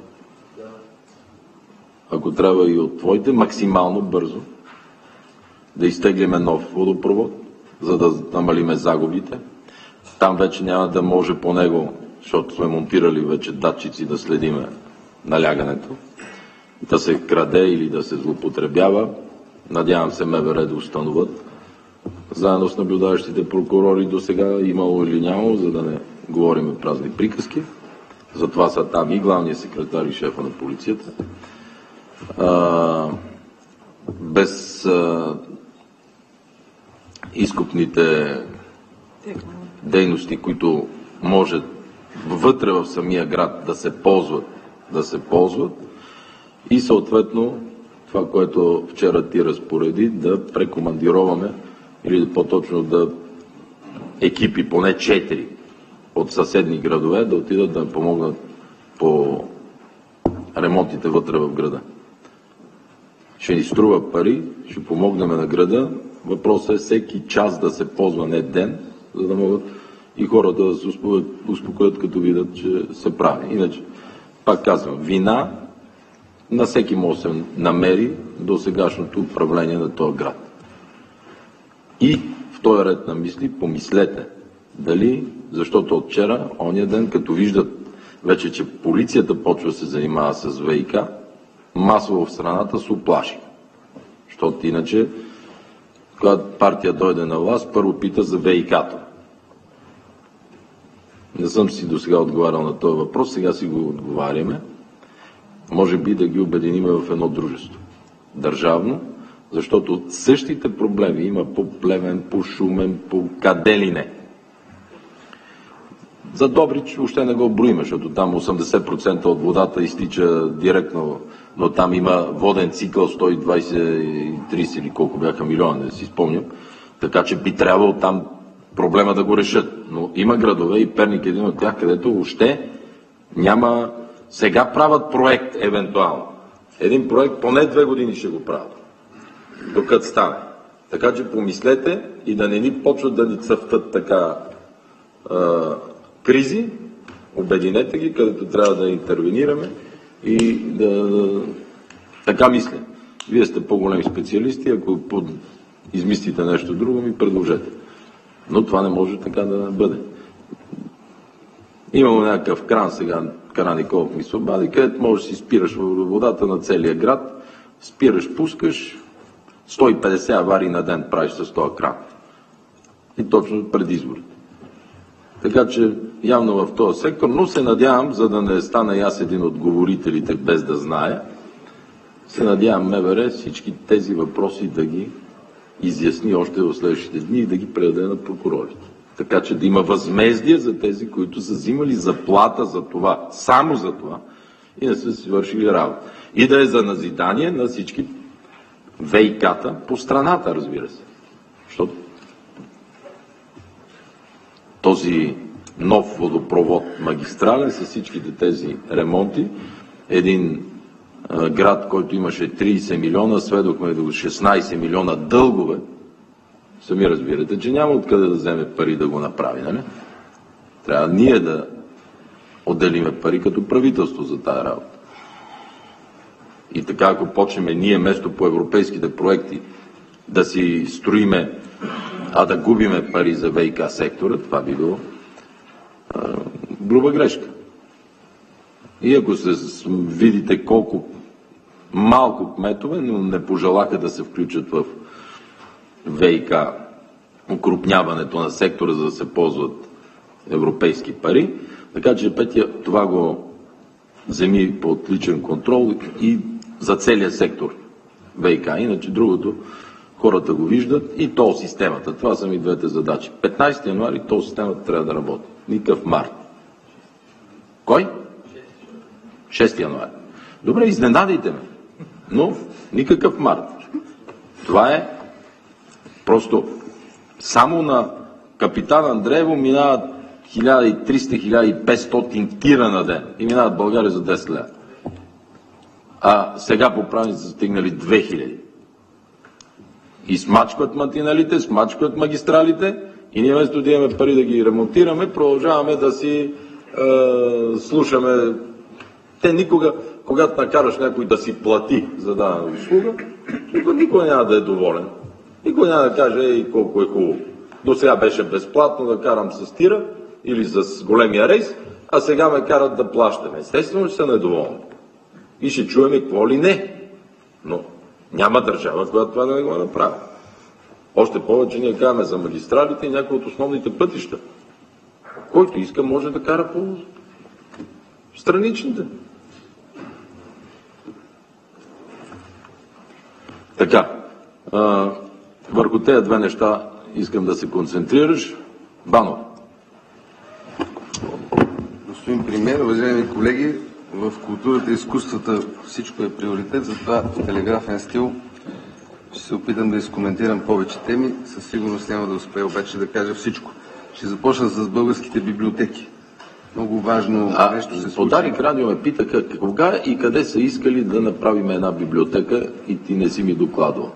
Ако трябва и от твоите, максимално бързо да изтеглиме нов водопровод, за да намалиме загубите. Там вече няма да може по него, защото сме монтирали вече датчици да следиме налягането, да се краде или да се злоупотребява. Надявам се МВР да установят, заедно с наблюдаващите прокурори до сега, имало или нямало, за да не говорим празни приказки. Затова са там и главният секретар и шефа на полицията. Без изкупните дейности, които може вътре в самия град да се ползват и съответно това, което вчера ти разпореди, да прекомандироваме или по-точно да екипи, поне 4 от съседни градове, да отидат да помогнат по ремонтите вътре в града. Ще ни струва пари, ще помогнем на града. Въпросът е всеки час да се ползва, не ден, за да могат и хората да се успокоят, като видят, че се прави. Иначе, пак казвам, вина на всеки може да се намери до сегашното управление на този град. И в този ред на мисли помислете дали, защото от вчера, ония ден, като виждат вече, че полицията почва да се занимава с ВИК, масово в страната се уплаши. Защото иначе, когато партия дойде на власт, първо пита за ВИК-то. Не съм си до сега отговарял на този въпрос, сега си го отговаряме. Може би да ги обединиме в едно дружество. Държавно, защото същите проблеми има по Плевен, по Шумен, по къде ли не. За Добрич въобще не го броиме, защото там 80% от водата изтича директно, но там има воден цикъл 120-30 или колко бяха милиона, не си спомням. Така че би трябвало там проблема да го решат. Но има градове и Перник един от тях, където въобще няма... Сега правят проект, евентуално. Един проект поне 2 години ще го правят, докато стане. Така че помислете и да не ни почват да ни цъфтат така кризи, обединете ги, където трябва да интервенираме и така мисля. Вие сте по-големи специалисти, ако измислите нещо друго, ми предложете. Но това не може така да бъде. Имаме някакъв кран сега, Кара Николов ми се обади, където можеш да си спираш водата на целия град, спираш, пускаш, 150 аварии на ден правиш с този кран. И точно пред изборите. Така че явно в този сектор, но се надявам, за да не стана и аз един от говорителите без да зная, се надявам МВР всички тези въпроси да ги изясни още в следващите дни и да ги предаде на прокурорите. Така че да има възмездие за тези, които са взимали заплата за това, само за това, и не са си вършили работа. И да е за назидание на всички ВИК-та по страната, разбира се. Защото този нов водопровод магистрален с всичките тези ремонти, един град, който имаше 30 милиона, сведохме до 16 милиона дългове. Сами разбирате, че няма откъде да вземе пари да го направи, нали? Трябва ние да отделиме пари като правителство за тая работа. И така, ако почнем ние вместо по европейските проекти да си строиме, а да губиме пари за ВИК сектора, това би било груба грешка. И ако се видите колко малко кметове, но не пожелаха да се включат в ВИК укрупняването на сектора, за да се ползват европейски пари. Така че Петя това го вземи под личен контрол и за целия сектор ВИК. Иначе другото хората го виждат и тол системата. Това са ми двете задачи. 15 януари тол системата трябва да работи. Никакъв март. Кой? 6 януари. Добре, изненадайте ме. Но никакъв март. Това е просто само на Капитан Андреево минават 1300-1500 тира на ден и минават България за 10 лева. А сега по правилници са стигнали 2000. И смачкват матиналите, смачкват магистралите и ние вместо да имаме пари да ги ремонтираме, продължаваме да си слушаме. Те никога, когато накараш някой да си плати за дадена услуга, никой няма да е доволен. Никой няма да каже, ей, колко е хубаво. До сега беше безплатно да карам с тира или с големия рейс, а сега ме карат да плащаме. Естествено, че са недоволни. И ще чуем какво ли не. Но няма държава, която това да не го направи. Още повече ние казваме за магистралите и някои от основните пътища. Който иска, може да кара по страничните. Така, върху тези две неща искам да се концентрираш. Бано. Господин премиер, уважаеми колеги, в културата и изкуствата всичко е приоритет, затова в телеграфен стил ще се опитам да изкоментирам повече теми. Със сигурност няма да успея обаче да кажа всичко. Ще започна с българските библиотеки. Много важно нещо се случи. Подарик радио ме питаха кога и къде са искали да направим една библиотека и ти не си ми докладвал.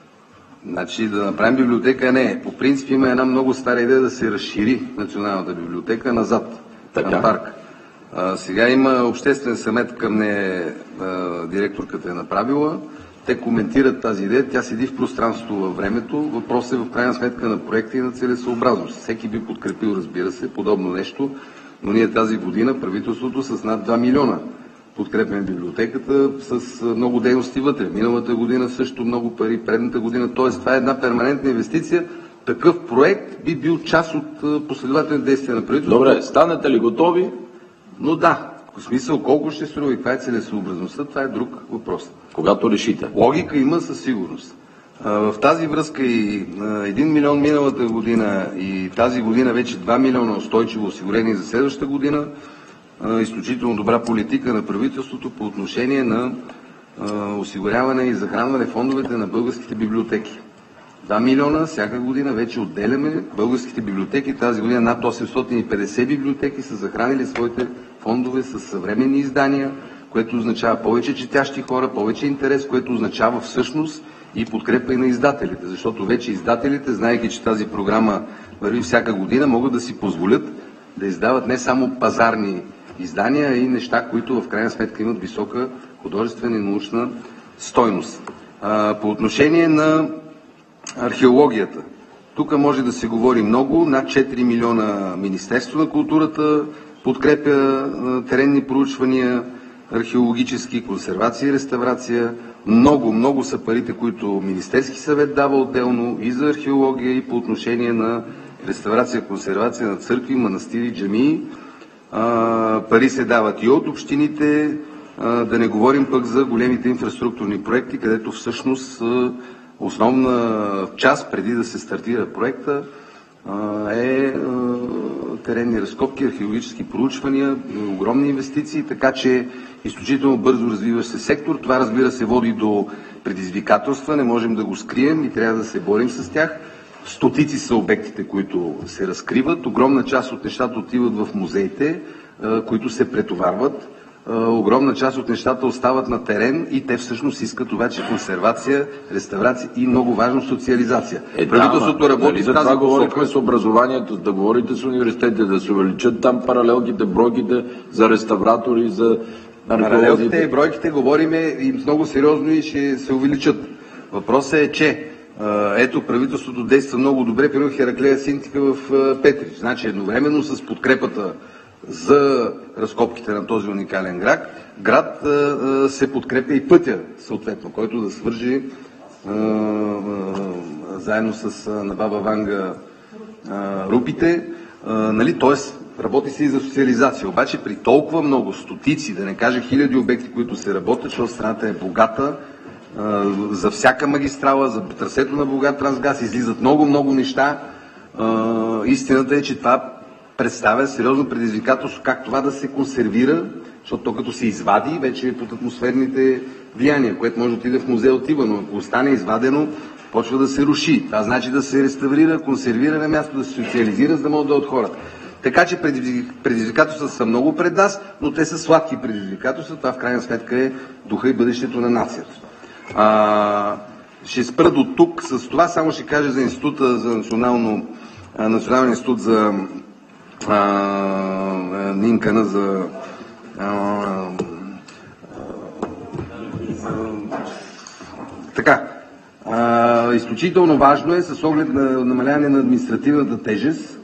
Значи да направим библиотека не. По принцип има една много стара идея да се разшири Националната библиотека назад, към парк. Сега има обществен съвет към нея, директорката е направила. Те коментират тази идея, тя седи в пространството във времето. Въпросът е в крайна сметка на проекта и на целесъобразност. Всеки би подкрепил, разбира се, подобно нещо, но ние тази година правителството с над 2 милиона подкрепяме библиотеката с много дейности вътре. Миналата година също много пари, предната година, т.е. това е една перманентна инвестиция. Такъв проект би бил част от последователни действия на правителството. Добре, станете ли готови? Но да, в смисъл колко ще струва и каква е целесъобразността, това е друг въпрос. Когато решите. Логика има със сигурност. В тази връзка и 1 милион миналата година и тази година вече 2 милиона устойчиво осигурени за следващата година, изключително добра политика на правителството по отношение на осигуряване и захранване фондовете на българските библиотеки. 2 милиона всяка година вече отделяме българските библиотеки. Тази година над 850 библиотеки са захранили своите фондове с съвременни издания, което означава повече четящи хора, повече интерес, което означава всъщност и подкрепа и на издателите, защото вече издателите, знаейки, че тази програма върви всяка година, могат да си позволят да издават не само пазарни издания, а и неща, които в крайна сметка имат висока художествена и научна стойност. По отношение на археологията. Тук може да се говори много. Над 4 милиона Министерство на културата подкрепя теренни проучвания, археологически, консервация и реставрация. Много са парите, които Министерски съвет дава отделно и за археология, и по отношение на реставрация, консервация на църкви, манастири, джамии. Пари се дават и от общините, да не говорим пък за големите инфраструктурни проекти, където всъщност основна част преди да се стартира проекта е теренни разкопки, археологически проучвания, огромни инвестиции, така че изключително бързо развиващ се сектор. Това, разбира се, води до предизвикателства, не можем да го скрием и трябва да се борим с тях. Стотици са обектите, които се разкриват. Огромна част от нещата отиват в музеите, които се претоварват. Огромна част от нещата остават на терен и те всъщност искат обаче консервация, реставрация и много важно социализация. Правителството работи в тази посока. Говорихме с образованието, да говорите с университетите, да се увеличат там паралелките, бройките за реставратори, за паралелките и бройките говориме и много сериозно и ще се увеличат. Въпросът е, че ето правителството действа много добре, примерно Хераклея Синтика в Петрич. Значи едновременно с подкрепата за разкопките на този уникален град се подкрепя и пътя, съответно, който да свържи заедно с на Баба Ванга Рупите. Тоест, работи се и за социализация. Обаче при толкова много стотици, да не кажа хиляди обекти, които се работят, защото страната е богата, за всяка магистрала, за трасето на Булгартрансгаз излизат много неща. Истината е, че това представя сериозно предизвикателство как това да се консервира, защото то като се извади, вече е под атмосферните влияния, което може да отиде в музей отива, но ако остане извадено, почва да се руши. Това значи да се реставрира, консервира на място, да се социализира, за да могат да от хората. Така че предизвикателствата са много пред нас, но те са сладки предизвикателства. Това в крайна сметка е духа и бъдещето на нацията. Ще спра до тук с това, само ще кажа за Института за Националния институт за Нинкана за изключително важно е с оглед на намаляване на административната тежест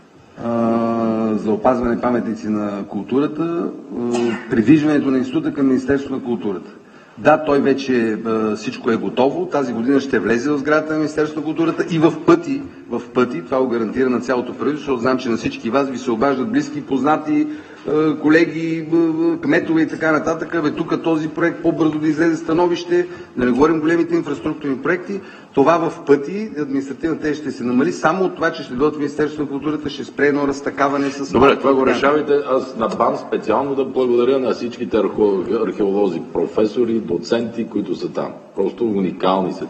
за опазване паметници на културата, придвижването на института към Министерството на културата. Да, той вече всичко е готово. Тази година ще влезе в сградата на Министерството на културата и в пъти, това го гарантира на цялото правителство, защото знам, че на всички вас ви се обаждат близки, познати, колеги, кметове и така нататък. Тук този проект по-бързо да излезе становище, да не говорим големите инфраструктурни проекти. Това в пъти, административната тежест ще се намали. Само от това, че ще дойдат в Министерството на културата, ще спре едно разтакаване с... Добре, това го решавайте. Аз на БАН специално да благодаря на всичките археолози, професори, доценти, които са там. Просто уникални са.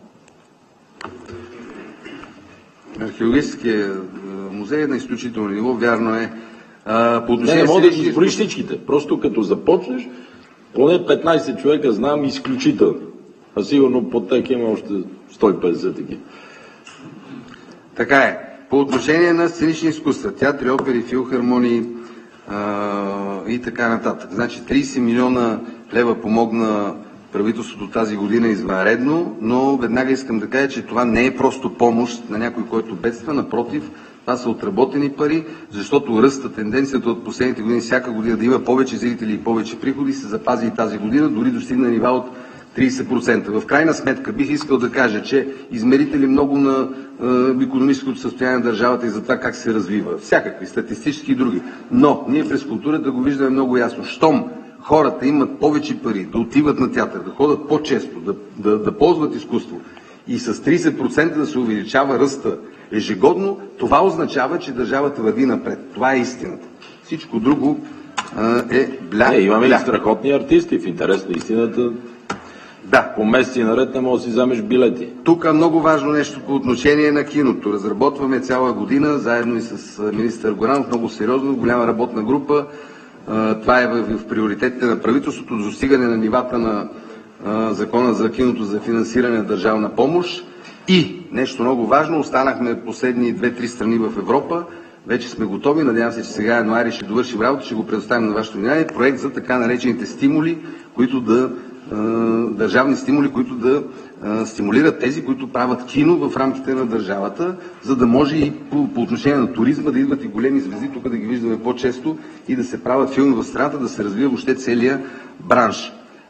Археологическия музей е на изключително ниво, вярно е. По отношение не мога да ги изброиш всичките. Просто като започнеш, поне 15 човека знам изключително. А сигурно под тях има още 150 такива. Така е. По отношение на сценични изкуства, театри, опери, филхармонии и така нататък. Значи 30 милиона лева помогна правителството тази година извънредно, но веднага искам да кажа, че това не е просто помощ на някой, който бедства, напротив, това са отработени пари, защото ръста, тенденцията от последните години, всяка година да има повече зрители и повече приходи, се запази и тази година, дори достигна нива от 30%. В крайна сметка бих искал да кажа, че измерители много на икономическото състояние на държавата и за това как се развива. Всякакви, статистически и други. Но ние през културата го виждаме много ясно. Щом хората имат повече пари, да отиват на театър, да ходят по-често, да ползват изкуство и с 30% да се увеличава ръста ежегодно, това означава, че държавата върви напред. Това е истината. Всичко друго е бляк. Имаме и страхотни артисти, в интерес на истината. Да. По месеци наред не можеш да си вземеш билети. Тук много важно нещо по отношение на киното. Разработваме цяла година, заедно и с министър Горанов, много сериозно, голяма работна група. Това е в приоритетите на правителството, до достигане на нивата на Закона за киното за финансиране на държавна помощ. И нещо много важно, останахме последни 2-3 страни в Европа, вече сме готови, надявам се, че сега януари ще довършим работа, ще го предоставим на вашето внимание, проект за така наречените стимули, държавни стимули, които да стимулират тези, които правят кино в рамките на държавата, за да може и по отношение на туризма да идват и големи звезди, тук да ги виждаме по-често и да се правят филми в страната, да се развива въобще целия бранш.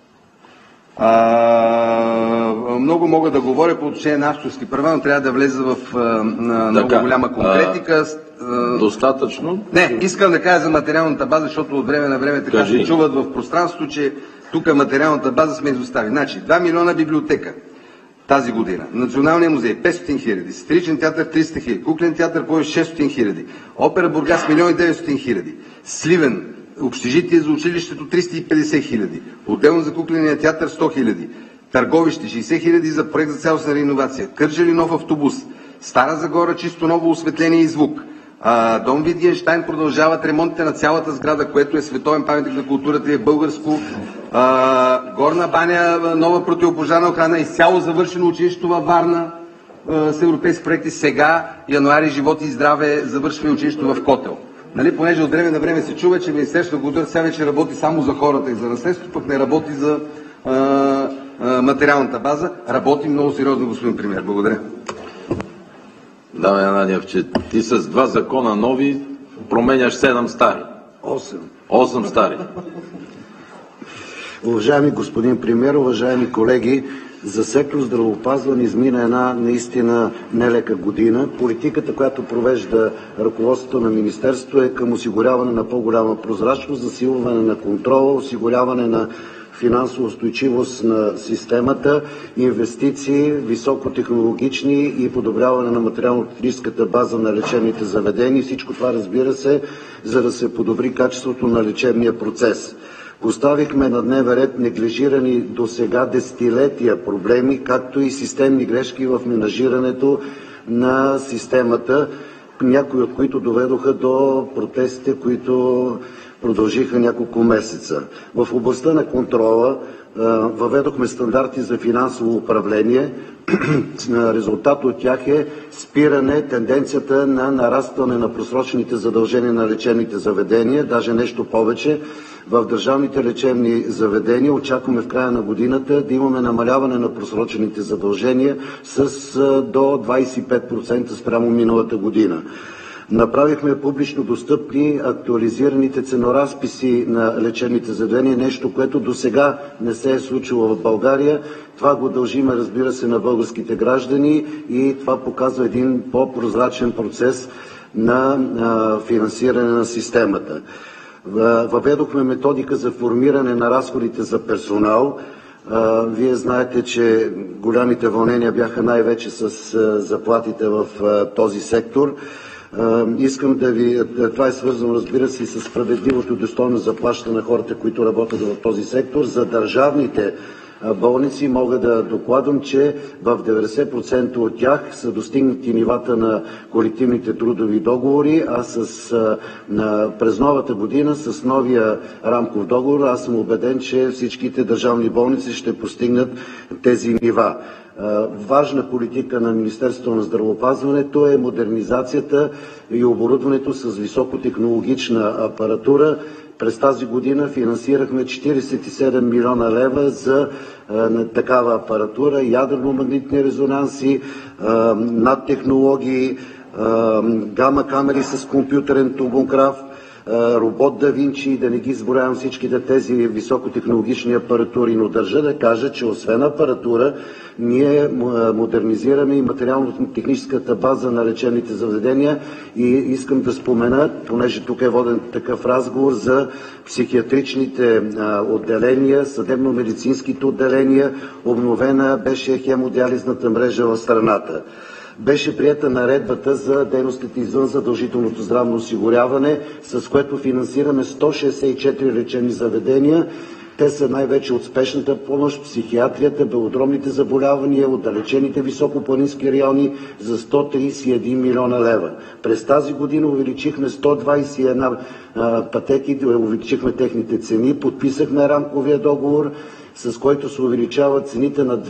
Много мога да говоря по отношение на авторски права, но трябва да влезе в много голяма конкретика. Достатъчно? Не, искам да кажа за материалната база, защото от време на време така се чуват в пространството, че тук материалната база сме изоставили. Значи, 2 милиона библиотека тази година. Националния музей 500 хиляди, Сатиричен театър 300 хиляди, Куклен театър повече 600 хиляди, Опера Бургас 1 900 хиляди, Сливен общежитие за училището 350 хиляди, отделно за Кукления театър 100 хиляди, Търговище 60 хиляди за проект за цялостна реиновация, Кърджали нов автобус, Стара Загора чисто ново осветление и звук, Дом Витгенщайн продължават ремонтите на цялата сграда, което е световен паметник на културата и е българско. Горна баня, нова противопожарна охрана, изцяло завършено училището във Варна с европейски проекти. Сега, януари, живот и здраве, завършваме училището в Котел. Нали, понеже от време на време се чува, че Министерството на културата сега вече работи само за хората и за наследството, пък не работи за материалната база. Работи много сериозно, господин премиер. Благодаря. Да, Ананиев, че ти с 2 закона нови променяш 7 стари. 8 стари. Уважаеми господин премиер, уважаеми колеги, за сектор здравеопазване измина една наистина нелека година. Политиката, която провежда ръководството на Министерството, е към осигуряване на по-голяма прозрачност, засилване на контрола, осигуряване на финансова устойчивост на системата, инвестиции, високотехнологични и подобряване на материално-техническата база на лечебните заведения. Всичко това, разбира се, за да се подобри качеството на лечебния процес. Поставихме на дневен ред неглижирани досега десетилетия проблеми, както и системни грешки в менажирането на системата, някои от които доведоха до протестите, които продължиха няколко месеца. В областта на контрола въведохме стандарти за финансово управление. Резултат от тях е спиране тенденцията на нарастване на просрочените задължения на лечебните заведения, даже нещо повече. В държавните лечебни заведения очакваме в края на годината да имаме намаляване на просрочените задължения с до 25% спрямо миналата година. Направихме публично достъпни актуализираните ценоразписи на лечебните заведения, нещо, което досега не се е случило в България. Това го дължим, разбира се, на българските граждани и това показва един по-прозрачен процес на финансиране на системата. Въведохме методика за формиране на разходите за персонал. Вие знаете, че голямите вълнения бяха най-вече с заплатите в този сектор. Искам това е свързано, разбира се, и с справедливото достойно заплащане на хората, които работят в този сектор. За държавните болници мога да докладвам, че в 90% от тях са достигнати нивата на колективните трудови договори, а през новата година с новия рамков договор аз съм убеден, че всичките държавни болници ще постигнат тези нива. Важна политика на Министерството на здравеопазването е модернизацията и оборудването с високотехнологична апаратура. През тази година финансирахме 47 милиона лева за такава апаратура, ядрено-магнитни резонанси, надтехнологии, гама камери с компютърен томограф, робот Да Винчи, да не ги изброявам всичките тези високотехнологични апаратури, но държа да кажа, че освен апаратура, ние модернизираме и материално-техническата база на лечебните заведения и искам да спомена, понеже тук е воден такъв разговор, за психиатричните отделения, съдебно-медицинските отделения, обновена беше хемодиализната мрежа в страната. Беше приета наредбата за дейностите извън задължителното здравно осигуряване, с което финансираме 164 лечебни заведения. Те са най-вече от спешната помощ, психиатрията, белодробните заболявания, отдалечените високопланински райони за 131 милиона лева. През тази година увеличихме 121 пътеки, увеличихме техните цени, подписахме рамковия договор, с който се увеличават цените на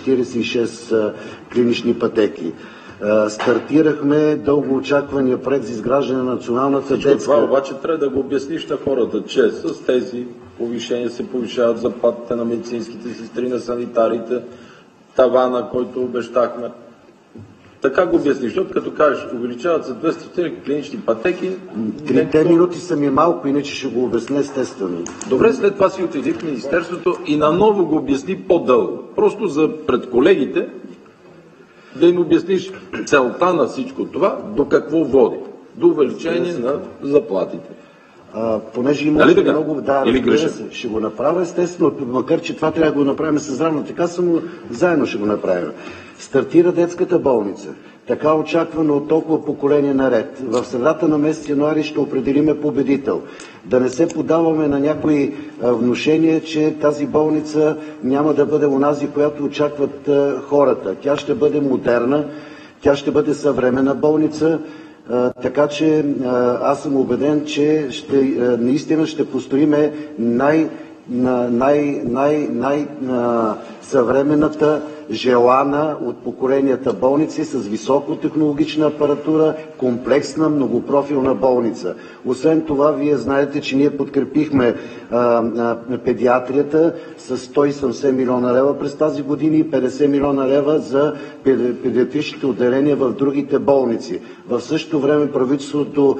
246 клинични пътеки. Стартирахме дълго очаквания проект за изграждане на националната детска... Това обаче трябва да го обясниш на хората, че с тези повишения се повишават заплатите на медицинските сестри, на санитарите, тавана, който обещахме. Така го обясниш, защото като кажеш, увеличават се 200 клинични пътеки... Трите минути са ми малко, иначе ще го обясня естествено. Добре, след това си отиди в Министерството и наново го обясни по-дълго. Просто пред колегите да им обясниш целта на всичко това, до какво води. До увеличение на заплатите. Понеже има много... Да, разбира се, ще го направя естествено, макар че това трябва да го направим с здравната каса, но заедно ще го направим. Стартира детската болница, така очаквано от толкова поколения наред. В средата на месец януари ще определиме победител. Да не се подаваме на някои внушения, че тази болница няма да бъде онази, която очакват хората. Тя ще бъде модерна, тя ще бъде съвременна болница, така че аз съм убеден, че наистина ще построиме съвременната, желана от поколенията болници с високотехнологична апаратура, комплексна, многопрофилна болница. Освен това, вие знаете, че ние подкрепихме педиатрията с 170 милиона лева през тази година и 50 милиона лева за педиатричните отделения в другите болници. В същото време правителството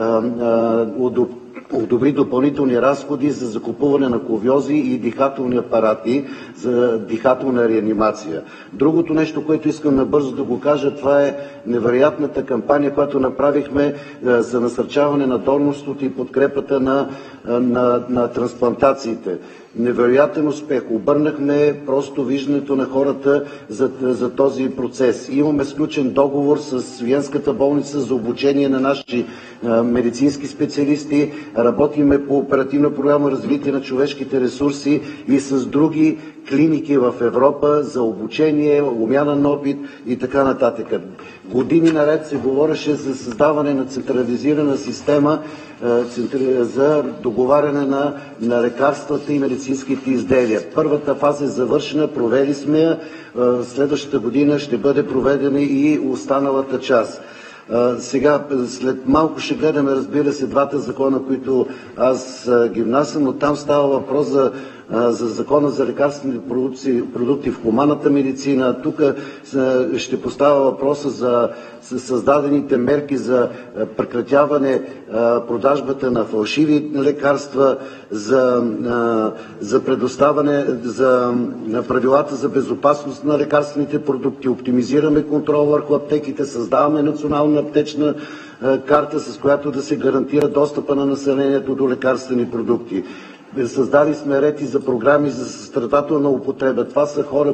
одобри допълнителни разходи за закупуване на кувьози и дихателни апарати за дихателна реанимация. Другото нещо, което искам набързо да го кажа, това е невероятната кампания, която направихме за насърчаване на донорството и подкрепата на трансплантациите. Невероятен успех. Обърнахме просто виждането на хората за този процес. Имаме сключен договор с Виенската болница за обучение на наши медицински специалисти. Работиме по оперативна програма развитие на човешките ресурси и с други клиники в Европа за обучение, обмяна на опит и така нататък. Години наред се говореше за създаване на централизирана система за договаряне на лекарствата и медицинските изделия. Първата фаза е завършена, провели сме я. Следващата година ще бъде проведена и останалата част. Сега, след малко ще гледаме, разбира се, двата закона, които аз ги внасям, но там става въпрос за закона за лекарствени продукти в хуманната медицина. Тук ще поставя въпроса за създадените мерки за прекратяване продажбата на фалшиви лекарства, за предоставяне на правилата за безопасност на лекарствените продукти. Оптимизираме контрол върху аптеките, създаваме национална аптечна карта, с която да се гарантира достъпа на населението до лекарствени продукти. Създали сме ред и за програми за състрадателна употреба. Това са хора,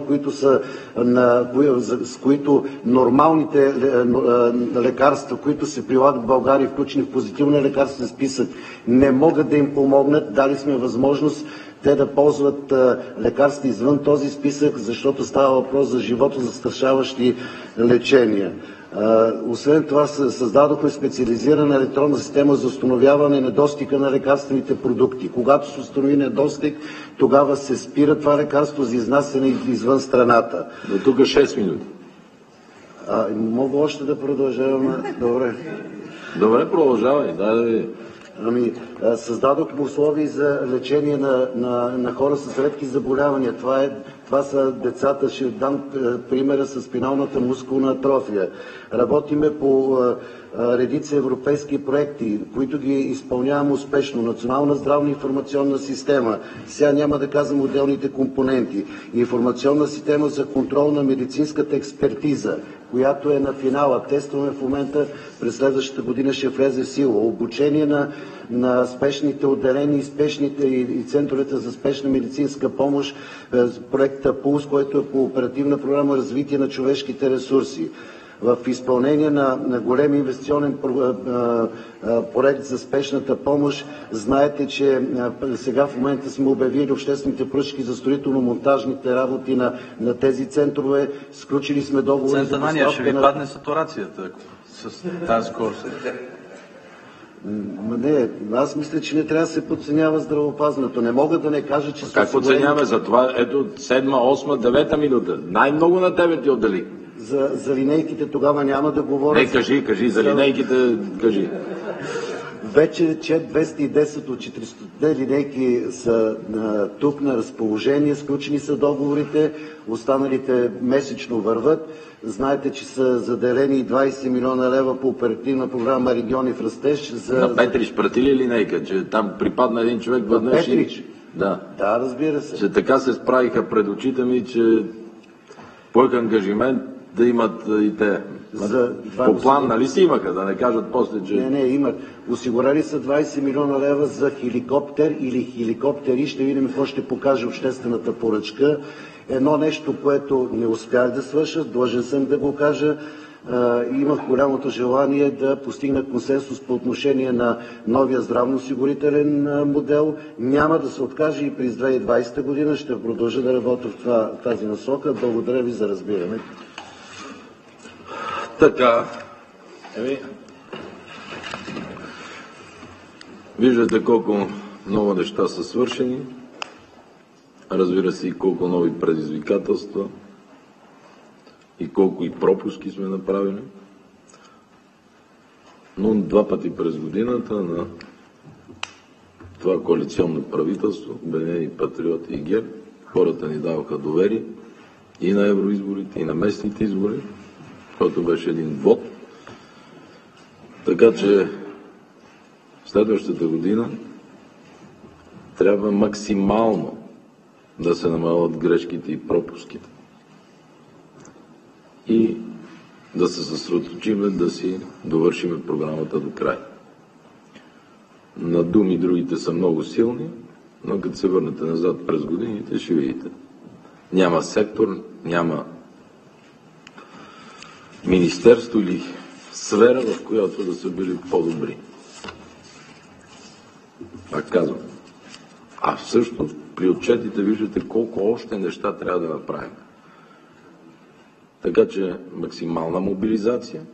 с които нормалните лекарства, които се прилагат в България, включени в позитивния лекарствен списък, не могат да им помогнат. Дали сме възможност те да ползват лекарства извън този списък, защото става въпрос за животозастрашаващи лечения. Освен това, създадохме специализирана електронна система за установяване недостига на лекарствените продукти. Когато се установи недостиг, тогава се спира това лекарство за изнасяне извън страната. До тук 6 минути. Мога още да продължавам. Добре. Добре, продължавай. Създадохме условия за лечение на хора с редки заболявания. Това са децата, ще дам примера с спиналната мускулна атрофия. Работиме по редица европейски проекти, които ги изпълняваме успешно. Национална здравна информационна система. Сега няма да казвам отделните компоненти. Информационна система за контрол на медицинската експертиза, която е на финала. Тестваме в момента, през следващата година ще влезе в сила. Обучение на спешните отделения и центровете за спешна медицинска помощ, проекта ПУЛС, който е по оперативна програма развитие на човешките ресурси. В изпълнение на голям инвестиционен проект за спешната помощ, знаете, че сега в момента сме обявили обществените поръчки за строително-монтажните работи на тези центрове. Сключили сме договори за доставка ще ви падне сатурацията с тази скорост. Не, аз мисля, че не трябва да се подценява здравеопазването. Не мога да не кажа, че... Как подценяваме? За това ето 7, 8, 9 минута. Най-много на тебе ти отдели. За линейките тогава няма да говоря. Не, кажи, за линейките кажи. Вече 210 от 400 линейки са тук на разположение, сключени са договорите, останалите месечно върват. Знаете, че са заделени 20 милиона лева по оперативна програма Региони в растеж. На Петрич прати ли линейка, че там припадна един човек веднъж? Да, разбира се. Че така се справиха пред очите ми, че поех ангажимент да имат и те. По план, нали си имаха, да не кажат после, че... Не, имат. Осигурали са 20 милиона лева за хеликоптер или хеликоптери. Ще видим какво ще покаже обществената поръчка. Едно нещо, което не успях да свърша, длъжен съм да го кажа. Имах голямото желание да постигна консенсус по отношение на новия здравноосигурителен модел. Няма да се откаже и през 2020 година. Ще продължа да работя в тази насока. Благодаря ви за разбиране. Така. Виждате колко много неща са свършени. Разбира се и колко нови предизвикателства и колко и пропуски сме направили. Но 2 пъти през годината на това коалиционно правителство, Обединени патриоти и ГЕРБ, хората ни даваха доверие и на евроизборите, и на местните избори, който беше един вод. Така че следващата година трябва максимално да се намалят грешките и пропуските и да се съсредоточим да си довършим програмата до край. На думи другите са много силни, Но като се върнете назад през годините, ще видите. Няма сектор, няма министерство или сфера, в която да са били по-добри. Пак казвам. А всъщност при отчетите виждате колко още неща трябва да направим. Така че максимална мобилизация,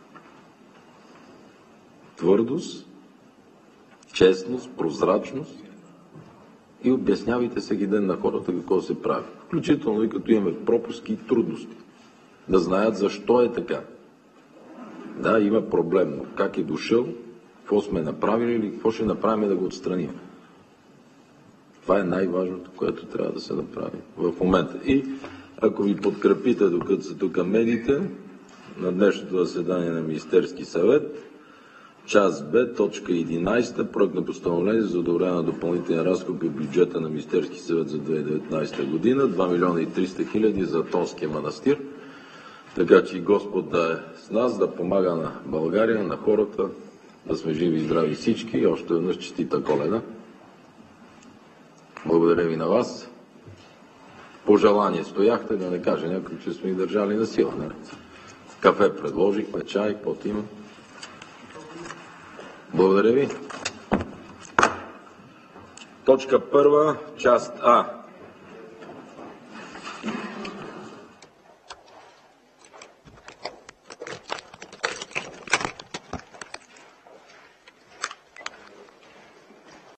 твърдост, честност, прозрачност и обяснявайте всеки ден на хората какво се прави. Включително и като имаме пропуски и трудности. Да знаят защо е така. Да, има проблем, но как е дошъл, какво сме направили или какво ще направим да го отстраним. Това е най-важното, което трябва да се направи в момента. И ако ви подкрепите, докато са тук медиите, на днешното заседание на Министерски съвет, част Б, точка 11, проект на постановление за одобряване на допълнителен разход по бюджета на Министерски съвет за 2019 година, 2 милиона и 300 хиляди за Тонския манастир. Така че и Господ да е с нас, да помага на България, на хората, да сме живи и здрави всички и още веднъж честита Коледа. Благодаря ви на вас. По желание стояхте, да не каже някой, че сме ги държали на сила. Не? Кафе предложихме, чай, каквото има. Благодаря ви. Точка 1, част А.